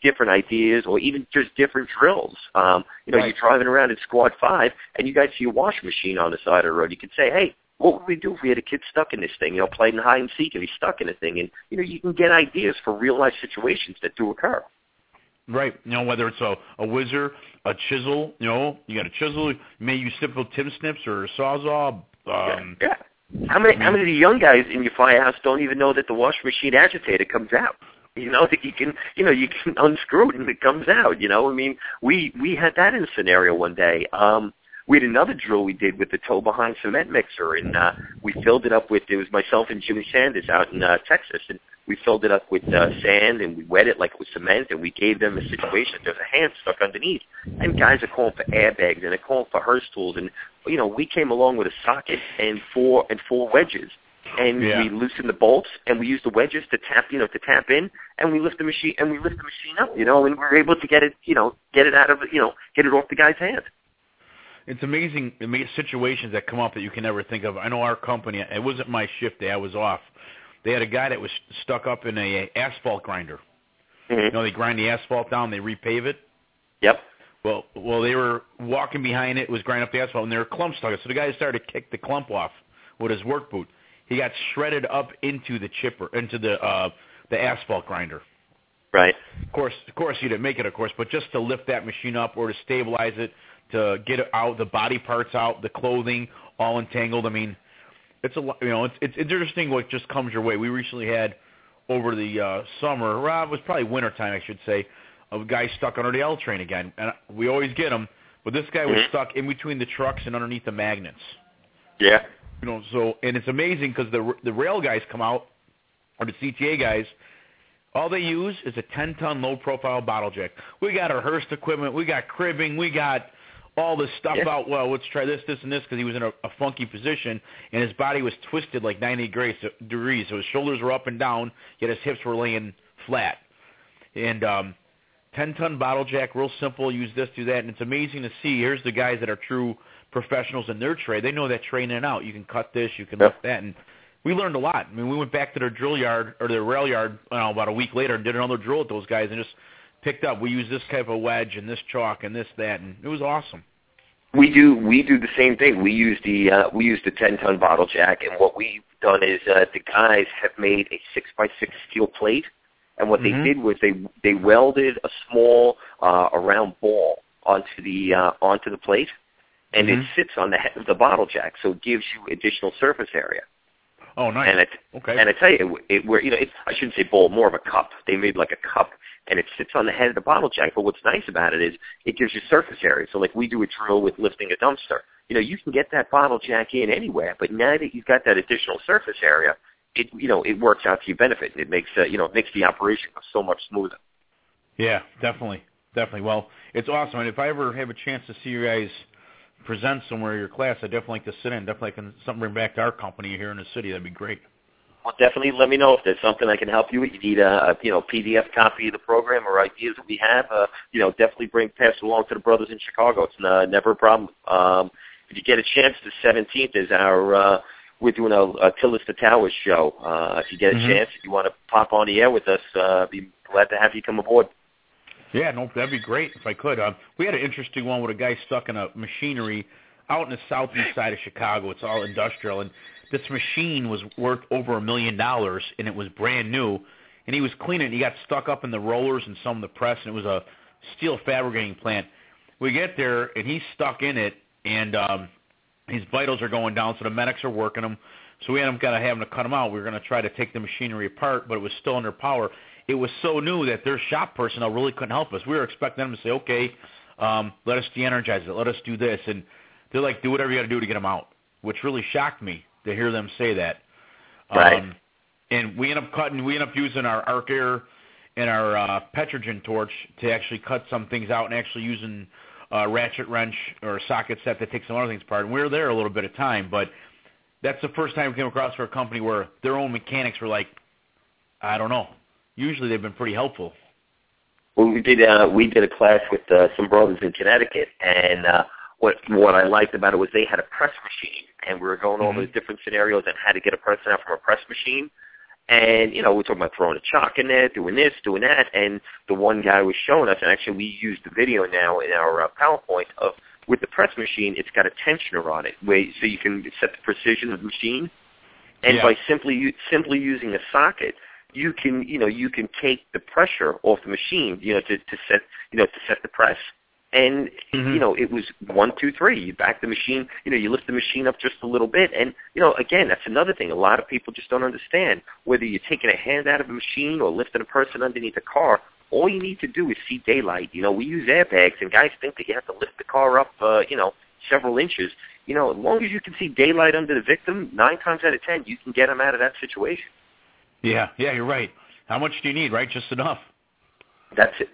ideas, or even just different drills. You know, You're driving around in Squad 5 and you guys see a washing machine on the side of the road. You could say, hey, what would we do if we had a kid stuck in this thing, you know, playing hide and seek and he's stuck in a thing? And, you know, you can get ideas for real-life situations that do occur. Right. You know, whether it's a whizzer, a chisel, you know, you got a chisel, you may use simple Tim Snips or a Sawzall. Yeah. How many of the young guys in your firehouse don't even know that the washing machine agitator comes out? You know, that you can unscrew it and it comes out, you know? I mean, we had that in a scenario one day. We had another drill we did with the tow-behind cement mixer, and we filled it up with, it was myself and Jimmy Sanders out in Texas, and we filled it up with sand, and we wet it like it was cement, and we gave them a situation. There's a hand stuck underneath, and guys are calling for airbags, and they're calling for Hurst tools, and, you know, we came along with a socket and four wedges, and we loosened the bolts, and we used the wedges to tap in, and we lift the machine up, you know, and we were able to get it out of, you know, get it off the guy's hand. It's amazing situations that come up that you can never think of. I know our company, it wasn't my shift day, I was off. They had a guy that was stuck up in a asphalt grinder. You know, they grind the asphalt down, they repave it. Yep. Well, they were walking behind it, was grinding up the asphalt, and there were clumps stuck. So the guy started to kick the clump off with his work boot. He got shredded up into the chipper, into the asphalt grinder. Right. Of course, you didn't make it, of course, but just to lift that machine up or to stabilize it, to get it out, the body parts out, the clothing all entangled. I mean, it's a, you know, it's interesting what just comes your way. We recently had over the summer, well, it was probably winter time, I should say, a guy stuck under the L train again, and we always get them, but this guy was stuck in between the trucks and underneath the magnets. Yeah. So, and it's amazing because the rail guys come out, or the CTA guys, all they use is a 10-ton low-profile bottle jack. We got our Hurst equipment. We got cribbing. We got all this stuff out. Well, let's try this, and this, because he was in a funky position, and his body was twisted like 90 degrees. So his shoulders were up and down, yet his hips were laying flat. And 10-ton bottle jack, real simple. Use this, do that, and it's amazing to see. Here's the guys that are true professionals in their trade. They know that trade in and out. You can cut this, you can lift that, and we learned a lot. I mean, we went back to their drill yard or their rail yard about a week later and did another drill with those guys and just picked up. We use this type of wedge and this chalk and this, that, and it was awesome. We do the same thing. We use the 10-ton bottle jack, and what we've done is the guys have made a 6x6 steel plate, and what they did was they welded a small a round ball onto the plate, and it sits on the head of the bottle jack, so it gives you additional surface area. Oh, nice. And I tell you, I shouldn't say bowl, more of a cup. They made like a cup, and it sits on the head of the bottle jack. But what's nice about it is it gives you surface area. So like we do a drill with lifting a dumpster. You can get that bottle jack in anywhere, but now that you've got that additional surface area, it works out to your benefit. It makes the operation so much smoother. Yeah, definitely. Well, it's awesome. And if I ever have a chance to see you guys present somewhere your class, I'd definitely like to sit in. Definitely can something bring back to our company here in the city. That'd be great. Well, definitely let me know if there's something I can help you with. You need a PDF copy of the program or ideas that we have. Definitely pass it along to the brothers in Chicago. It's never a problem. If you get a chance, the 17th is we're doing a Tillis to Towers show. If you get a chance, if you want to pop on the air with us, be glad to have you come aboard. Yeah, no, that'd be great if I could. We had an interesting one with a guy stuck in a machinery out in the southeast side of Chicago. It's all industrial, and this machine was worth over $1 million, and it was brand new. And he was cleaning it, and he got stuck up in the rollers and some of the press, and it was a steel fabricating plant. We get there, and he's stuck in it, and his vitals are going down, so the medics are working him. So we had got to have him to cut him out. We were going to try to take the machinery apart, but it was still under power. It was so new that their shop personnel really couldn't help us. We were expecting them to say, okay, let us de-energize it, let us do this. And they're like, do whatever you got to do to get them out, which really shocked me to hear them say that. Right. And we end up using our arc air and our Petrogen torch to actually cut some things out and actually using a ratchet wrench or a socket set to take some other things apart. And we were there a little bit of time, but that's the first time we came across for a company where their own mechanics were like, I don't know. Usually they've been pretty helpful. Well, we did a class with some brothers in Connecticut, and what I liked about it was they had a press machine, and we were going over those different scenarios and how to get a press out from a press machine. And, we're talking about throwing a chalk in there, doing this, doing that, and the one guy was showing us, and actually we used the video now in our PowerPoint of, with the press machine, it's got a tensioner on it, so you can set the precision of the machine. And by simply using a socket, you can take the pressure off the machine, to set the press. And, it was 1, 2, 3. You back the machine, you lift the machine up just a little bit. And, again, that's another thing. A lot of people just don't understand. Whether you're taking a hand out of a machine or lifting a person underneath a car, all you need to do is see daylight. We use airbags, and guys think that you have to lift the car up, several inches. As long as you can see daylight under the victim, 9 times out of 10, you can get them out of that situation. Yeah, you're right. How much do you need, right? Just enough. That's it,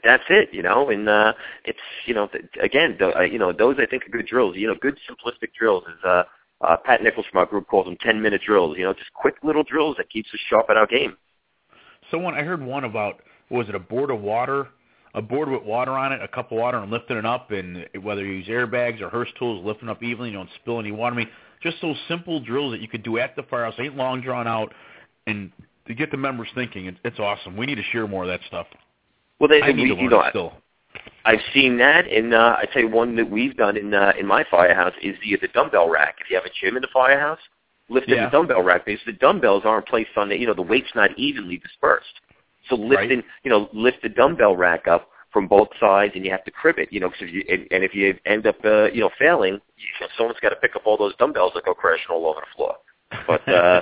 and it's, again, those I think are good drills. Good simplistic drills, as Pat Nichols from our group calls them 10-minute drills, just quick little drills that keeps us sharp at our game. I heard one about, was it a board with water on it, a cup of water, and lifting it up, and whether you use airbags or Hurst tools, lifting up evenly, you don't spill any water. I mean, just those simple drills that you could do at the firehouse, ain't long drawn out, and to get the members thinking, it's awesome. We need to share more of that stuff. Well, I need to learn it still. I've seen that, and I tell you one that we've done in my firehouse is the dumbbell rack. If you have a gym in the firehouse, lift the dumbbell rack, because the dumbbells aren't placed on the weight's not evenly dispersed. So lift the dumbbell rack up from both sides, and you have to crib it, because if you end up failing, someone's got to pick up all those dumbbells that go crashing all over the floor. But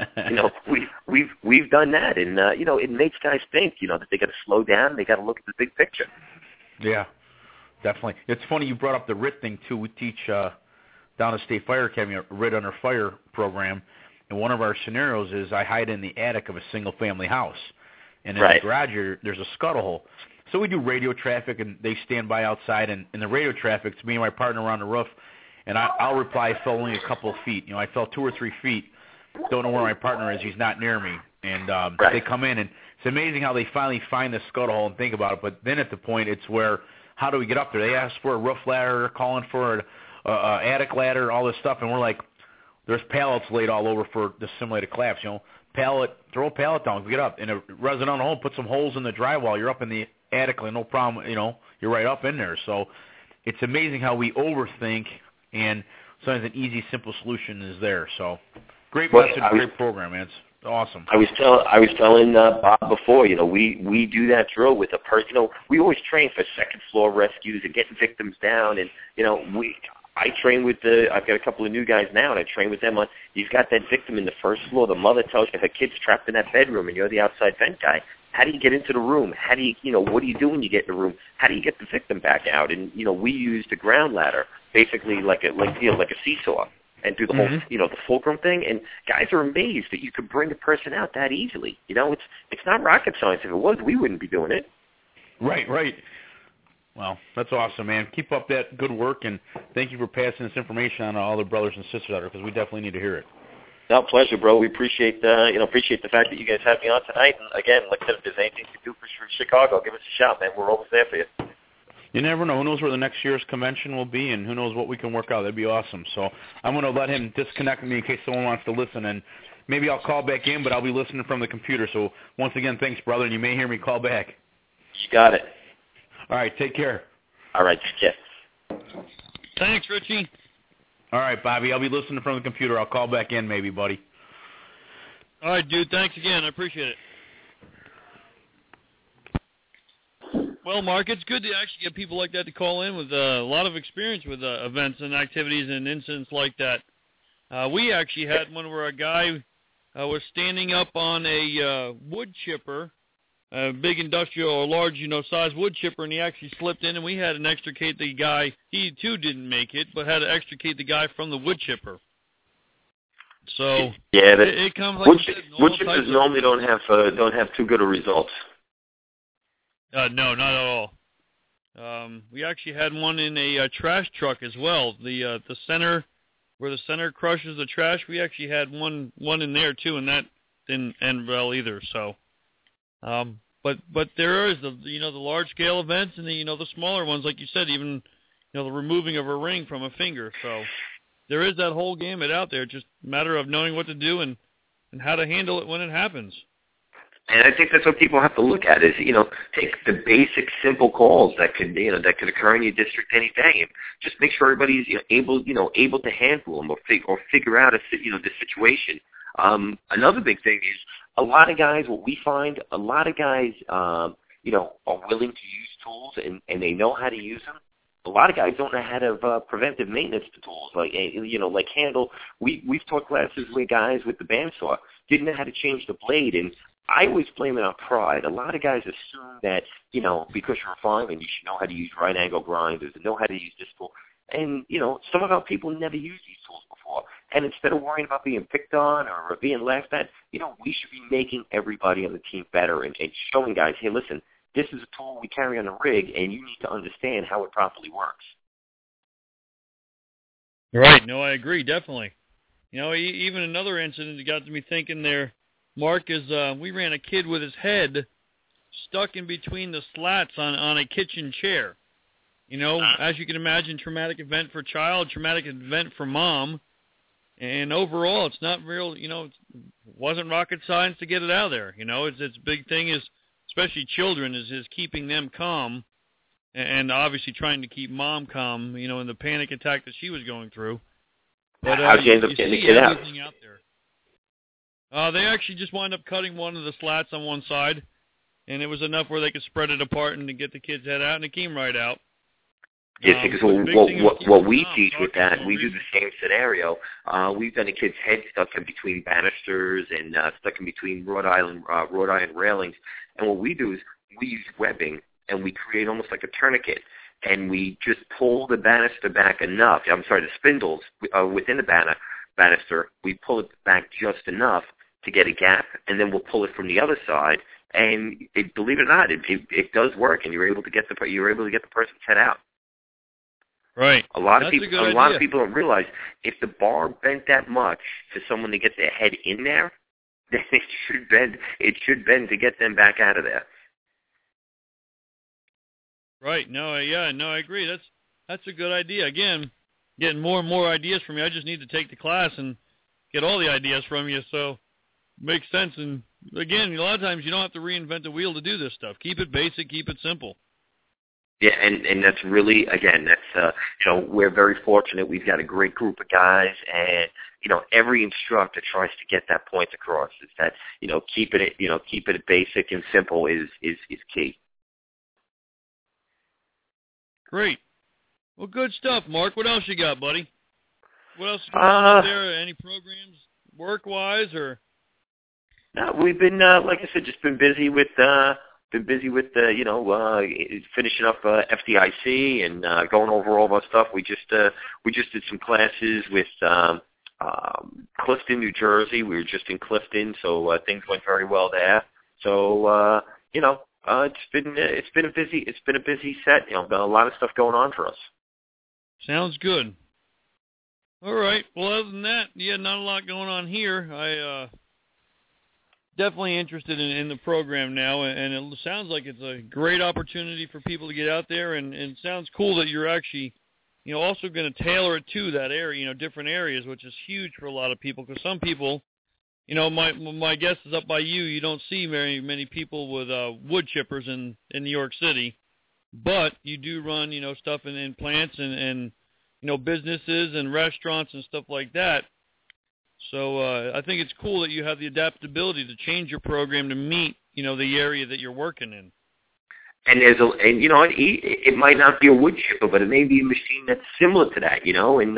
we've done that, and it makes guys think that they got to slow down, they got to look at the big picture. Yeah, definitely. It's funny you brought up the RIT thing too. We teach down at State Fire Academy, a Rid Under Fire program, and one of our scenarios is I hide in the attic of a single-family house. And in the garage, there's a scuttle hole. So we do radio traffic, and they stand by outside, and in the radio traffic, it's me and my partner on the roof, and I'll reply, I fell only a couple of feet. I fell 2 or 3 feet. Don't know where my partner is. He's not near me. And they come in, and it's amazing how they finally find the scuttle hole and think about it. But then at the point, it's where, how do we get up there? They ask for a roof ladder, they're calling for an attic ladder, all this stuff, and we're like, there's pallets laid all over for the simulated collapse. Throw a pallet down, get up. And a resident on the home, put some holes in the drywall. You're up in the attic, no problem. You're right up in there. So it's amazing how we overthink, and sometimes an easy, simple solution is there. So great message, great program, man. It's awesome. I was telling Bob before, we do that drill with a person. We always train for second floor rescues and getting victims down, and I train with I've got a couple of new guys now, and I train with them on, you've got that victim in the first floor. The mother tells you her kid's trapped in that bedroom, and you're the outside vent guy. How do you get into the room? How do you, what do you do when you get in the room? How do you get the victim back out? And, we use the ground ladder, basically like a seesaw, and do the whole, the fulcrum thing. And guys are amazed that you could bring a person out that easily. It's not rocket science. If it was, we wouldn't be doing it. Right. Well, that's awesome, man. Keep up that good work, and thank you for passing this information on to all the brothers and sisters out there, because we definitely need to hear it. No, pleasure, bro. We appreciate appreciate the fact that you guys have me on tonight. And again, like I said, if there's anything you can do for Chicago, give us a shout, man. We're always there for you. You never know. Who knows where the next year's convention will be, and who knows what we can work out. That'd be awesome. So I'm going to let him disconnect with me in case someone wants to listen, and maybe I'll call back in, but I'll be listening from the computer. So once again, thanks, brother, and you may hear me call back. You got it. All right, take care. All right, take care. Thanks, Richie. All right, Bobby, I'll be listening from the computer. I'll call back in maybe, buddy. All right, dude, thanks again. I appreciate it. Well, Mark, it's good to actually get people like that to call in with a lot of experience with events and activities and incidents like that. We actually had one where a guy was standing up on a wood chipper, a big industrial or large, size wood chipper, and he actually slipped in, and we had to extricate the guy. He, too, didn't make it, but had to extricate the guy from the wood chipper. So yeah, it comes like wood chippers normally don't have too good of results. No, not at all. We actually had one in a trash truck as well. The center, where the center crushes the trash, we actually had one in there too, and that didn't end well either. So, but there is the large scale events and the smaller ones, like you said, even the removing of a ring from a finger. So there is that whole gamut out there. It's just a matter of knowing what to do and how to handle it when it happens. And I think that's what people have to look at is, take the basic, simple calls that could occur in your district any day, and just make sure everybody's able to handle them or figure out the situation. Another big thing is a lot of guys. What we find, a lot of guys, are willing to use tools and they know how to use them. A lot of guys don't know how to preventive maintenance the tools, like handle. We've taught classes where guys with the bandsaw didn't know how to change the blade, and I always blame it on pride. A lot of guys assume that, because you're a fireman, you should know how to use right angle grinders and know how to use this tool. And, some of our people never used these tools before. And instead of worrying about being picked on or being laughed at, we should be making everybody on the team better and showing guys, hey, listen, this is a tool we carry on the rig, and you need to understand how it properly works. Right. No, I agree, definitely. Even another incident that got me thinking there, Mark, is we ran a kid with his head stuck in between the slats on a kitchen chair. As you can imagine, traumatic event for child, traumatic event for mom. And overall, it's not real, it wasn't rocket science to get it out of there. Its big thing is, especially children, is keeping them calm and obviously trying to keep mom calm, in the panic attack that she was going through. But how'd you end up getting the kid out? They actually just wound up cutting one of the slats on one side, and it was enough where they could spread it apart and to get the kid's head out, and it came right out. Yes, because what we teach with that, we do the same scenario. We've done a kid's head stuck in between banisters and stuck in between wrought iron railings. And what we do is we use webbing, and we create almost like a tourniquet. and we just pull the banister back enough. I'm sorry, the spindles within the banister, we pull it back just enough to get a gap, and then we'll pull it from the other side. And believe it or not, it does work, and you're able to get the person's head out. Right. A lot of people don't realize if the bar bent that much for someone to get their head in there, then it should bend to get them back out of there. Right. No, I agree. That's a good idea. Again, getting more and more ideas from you. I just need to take the class and get all the ideas from you, so it makes sense. And again, a lot of times you don't have to reinvent the wheel to do this stuff. Keep it basic, keep it simple. Yeah, and that's really, again, that's we're very fortunate. We've got a great group of guys, and every instructor tries to get that point across. Is that keep it basic and simple is key. Great. Well, good stuff, Mark. What else you got, buddy? What else is going on there? Any programs work-wise or? No, we've been like I said, just been busy with. Finishing up FDIC and going over all of our stuff. We just did some classes with Clifton, New Jersey. We were just in Clifton, so things went very well there. So it's been a busy set. Got a lot of stuff going on for us. Sounds good. All right. Well, other than that, not a lot going on here. I definitely interested in the program now, and it sounds like it's a great opportunity for people to get out there, and it sounds cool that you're actually, also going to tailor it to that area, different areas, which is huge for a lot of people, because some people, my guess is up by you don't see very many people with wood chippers in New York City, but you do run, stuff in plants and businesses and restaurants and stuff like that. So I think it's cool that you have the adaptability to change your program to meet, the area that you're working in. And it might not be a wood chipper, but it may be a machine that's similar to that,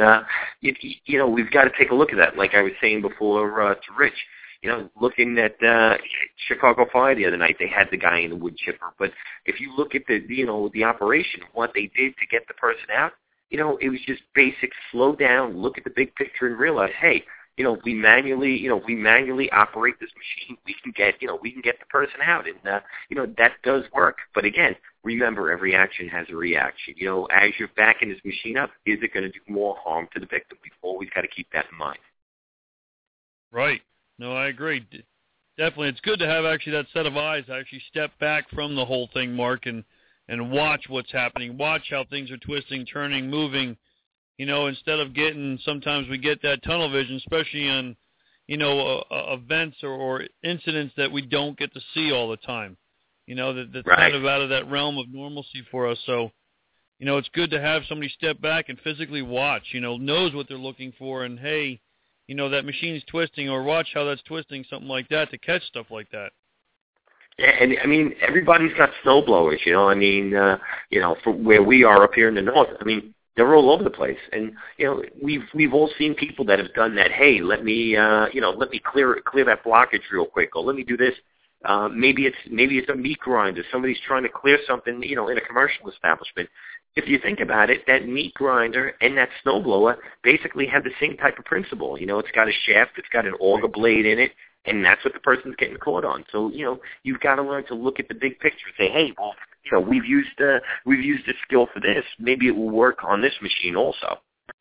and we've got to take a look at that. Like I was saying before to Rich, looking at Chicago Fire the other night, they had the guy in the wood chipper, but if you look at the operation, what they did to get the person out, it was just basic. Slow down, look at the big picture, and realize, hey. We manually operate this machine. We can get the person out, and that does work. But again, remember, every action has a reaction. As you're backing this machine up, is it going to do more harm to the victim? We've always got to keep that in mind. Right. No, I agree. Definitely, it's good to have actually that set of eyes. Actually, step back from the whole thing, Mark, and watch what's happening. Watch how things are twisting, turning, moving. Instead of sometimes we get that tunnel vision, especially on, events or incidents that we don't get to see all the time. That's right. Kind of out of that realm of normalcy for us. So, it's good to have somebody step back and physically watch, knows what they're looking for, and, hey, that machine's twisting, or watch how that's twisting, something like that, to catch stuff like that. Yeah, and I mean, everybody's got snow blowers, from where we are up here in the north. I mean, they're all over the place, and we've all seen people that have done that. Hey, let me clear that blockage real quick, or let me do this. Maybe it's a meat grinder. Somebody's trying to clear something, in a commercial establishment. If you think about it, that meat grinder and that snowblower basically have the same type of principle. It's got a shaft, it's got an auger blade in it, and that's what the person's getting caught on. So you've got to learn to look at the big picture and say, hey, well, we've used this skill for this. Maybe it will work on this machine also.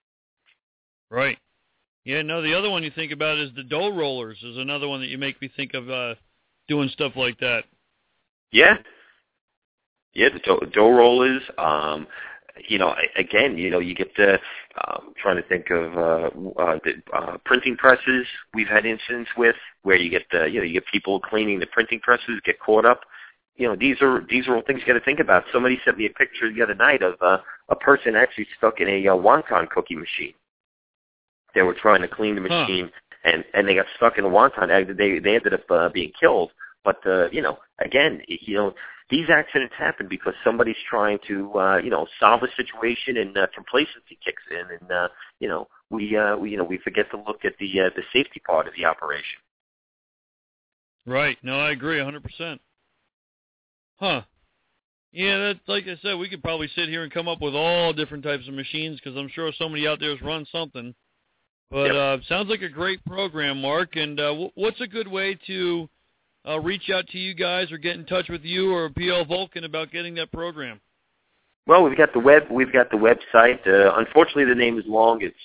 Right. Yeah. No, the other one you think about is the dough rollers. Is another one that you make me think of doing stuff like that. Yeah. Yeah, the dough rollers. Again, you get the trying to think of the printing presses. We've had incidents with where you get you get people cleaning the printing presses get caught up. These are all things you got to think about. Somebody sent me a picture the other night of a person actually stuck in a wonton cookie machine. They were trying to clean the machine, and they got stuck in the wonton. They ended up being killed. But again, these accidents happen because somebody's trying to solve a situation, and complacency kicks in, and we forget to look at the safety part of the operation. Right. No, I agree 100%. Huh. Yeah, that's, like I said, we could probably sit here and come up with all different types of machines because I'm sure somebody out there has run something. But sounds like a great program, Mark. And what's a good way to reach out to you guys or get in touch with you or PL Vulcan about getting that program? Well, we've got the website. Unfortunately, the name is long. It's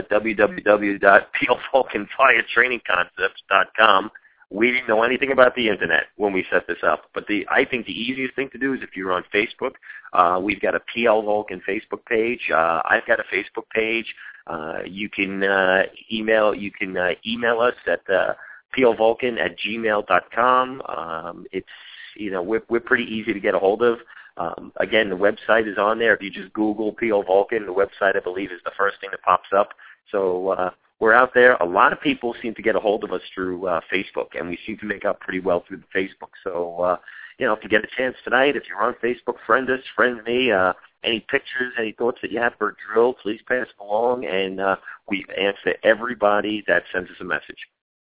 www.plvulcanfiretrainingconcepts.com. We didn't know anything about the internet when we set this up, but I think the easiest thing to do is if you're on Facebook. We've got a PL Vulcan Facebook page. I've got a Facebook page. You can email us at plvulcan@gmail.com. It's we're pretty easy to get a hold of. Again, the website is on there. If you just Google PL Vulcan, the website I believe is the first thing that pops up. So we're out there. A lot of people seem to get a hold of us through Facebook, and we seem to make out pretty well through the Facebook. So, if you get a chance tonight, if you're on Facebook, friend us, friend me. Any pictures, any thoughts that you have for a drill, please pass along, and we answer everybody that sends us a message.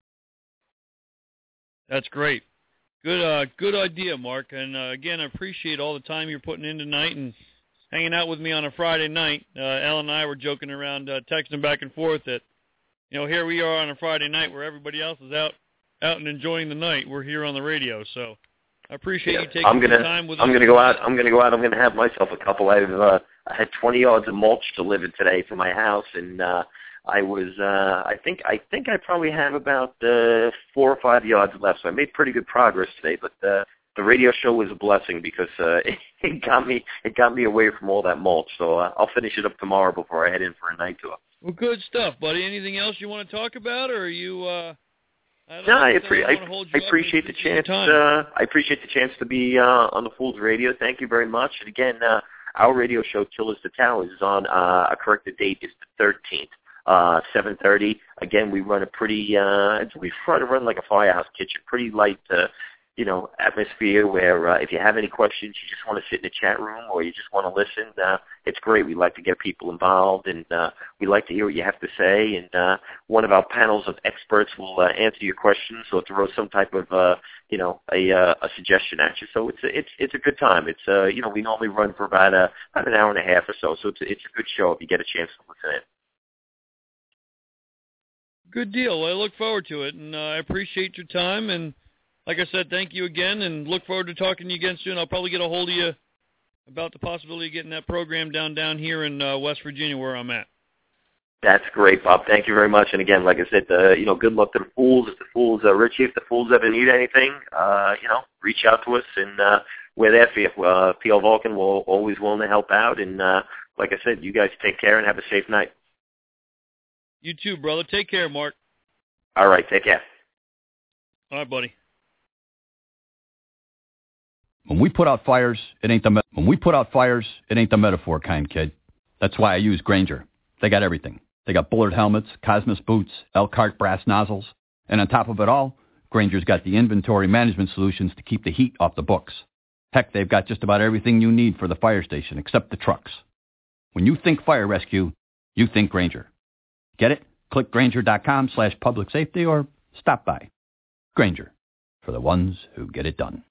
That's great. Good idea, Mark. And, again, I appreciate all the time you're putting in tonight and hanging out with me on a Friday night. Al and I were joking around, texting back and forth that, here we are on a Friday night where everybody else is out and enjoying the night. We're here on the radio, so I appreciate you taking the time with us. I'm going to go out. I'm going to have myself a couple. I had 20 yards of mulch delivered today for my house, and I think I probably have about 4 or 5 yards left. So I made pretty good progress today, but the radio show was a blessing because it got me away from all that mulch. So I'll finish it up tomorrow before I head in for a night tour. Well, good stuff, buddy. Anything else you want to talk about, or are you? I appreciate the chance. I appreciate the chance to be on the Fools Radio. Thank you very much. And again, our radio show, Killers to Towers, is on a corrected date is the 13th. 7:30. Again, we run a pretty. We try to run like a firehouse kitchen, pretty light, atmosphere. Where if you have any questions, you just want to sit in the chat room, or you just want to listen. It's great. We like to get people involved, and we like to hear what you have to say. And one of our panels of experts will answer your questions, or throw some type of a suggestion at you. So it's a good time. It's we normally run for about an hour and a half or so. So it's a good show if you get a chance to listen in. Good deal. I look forward to it, and I appreciate your time. And like I said, thank you again, and look forward to talking to you again soon. I'll probably get a hold of you about the possibility of getting that program down here in West Virginia where I'm at. That's great, Bob. Thank you very much. And again, like I said, good luck to the Fools. If the Fools, Richie, if the Fools ever need anything, reach out to us, and we're there for you. PL Vulcan will always willing to help out. And like I said, you guys take care and have a safe night. You too, brother. Take care, Mark. All right, take care. All right, buddy. When we put out fires, it ain't the metaphor kind, kid. That's why I use Grainger. They got everything. They got Bullard helmets, Cosmos boots, Elkhart brass nozzles, and on top of it all, Grainger's got the inventory management solutions to keep the heat off the books. Heck, they've got just about everything you need for the fire station except the trucks. When you think fire rescue, you think Grainger. Get it? Click Grainger.com/public safety or stop by. Grainger, for the ones who get it done.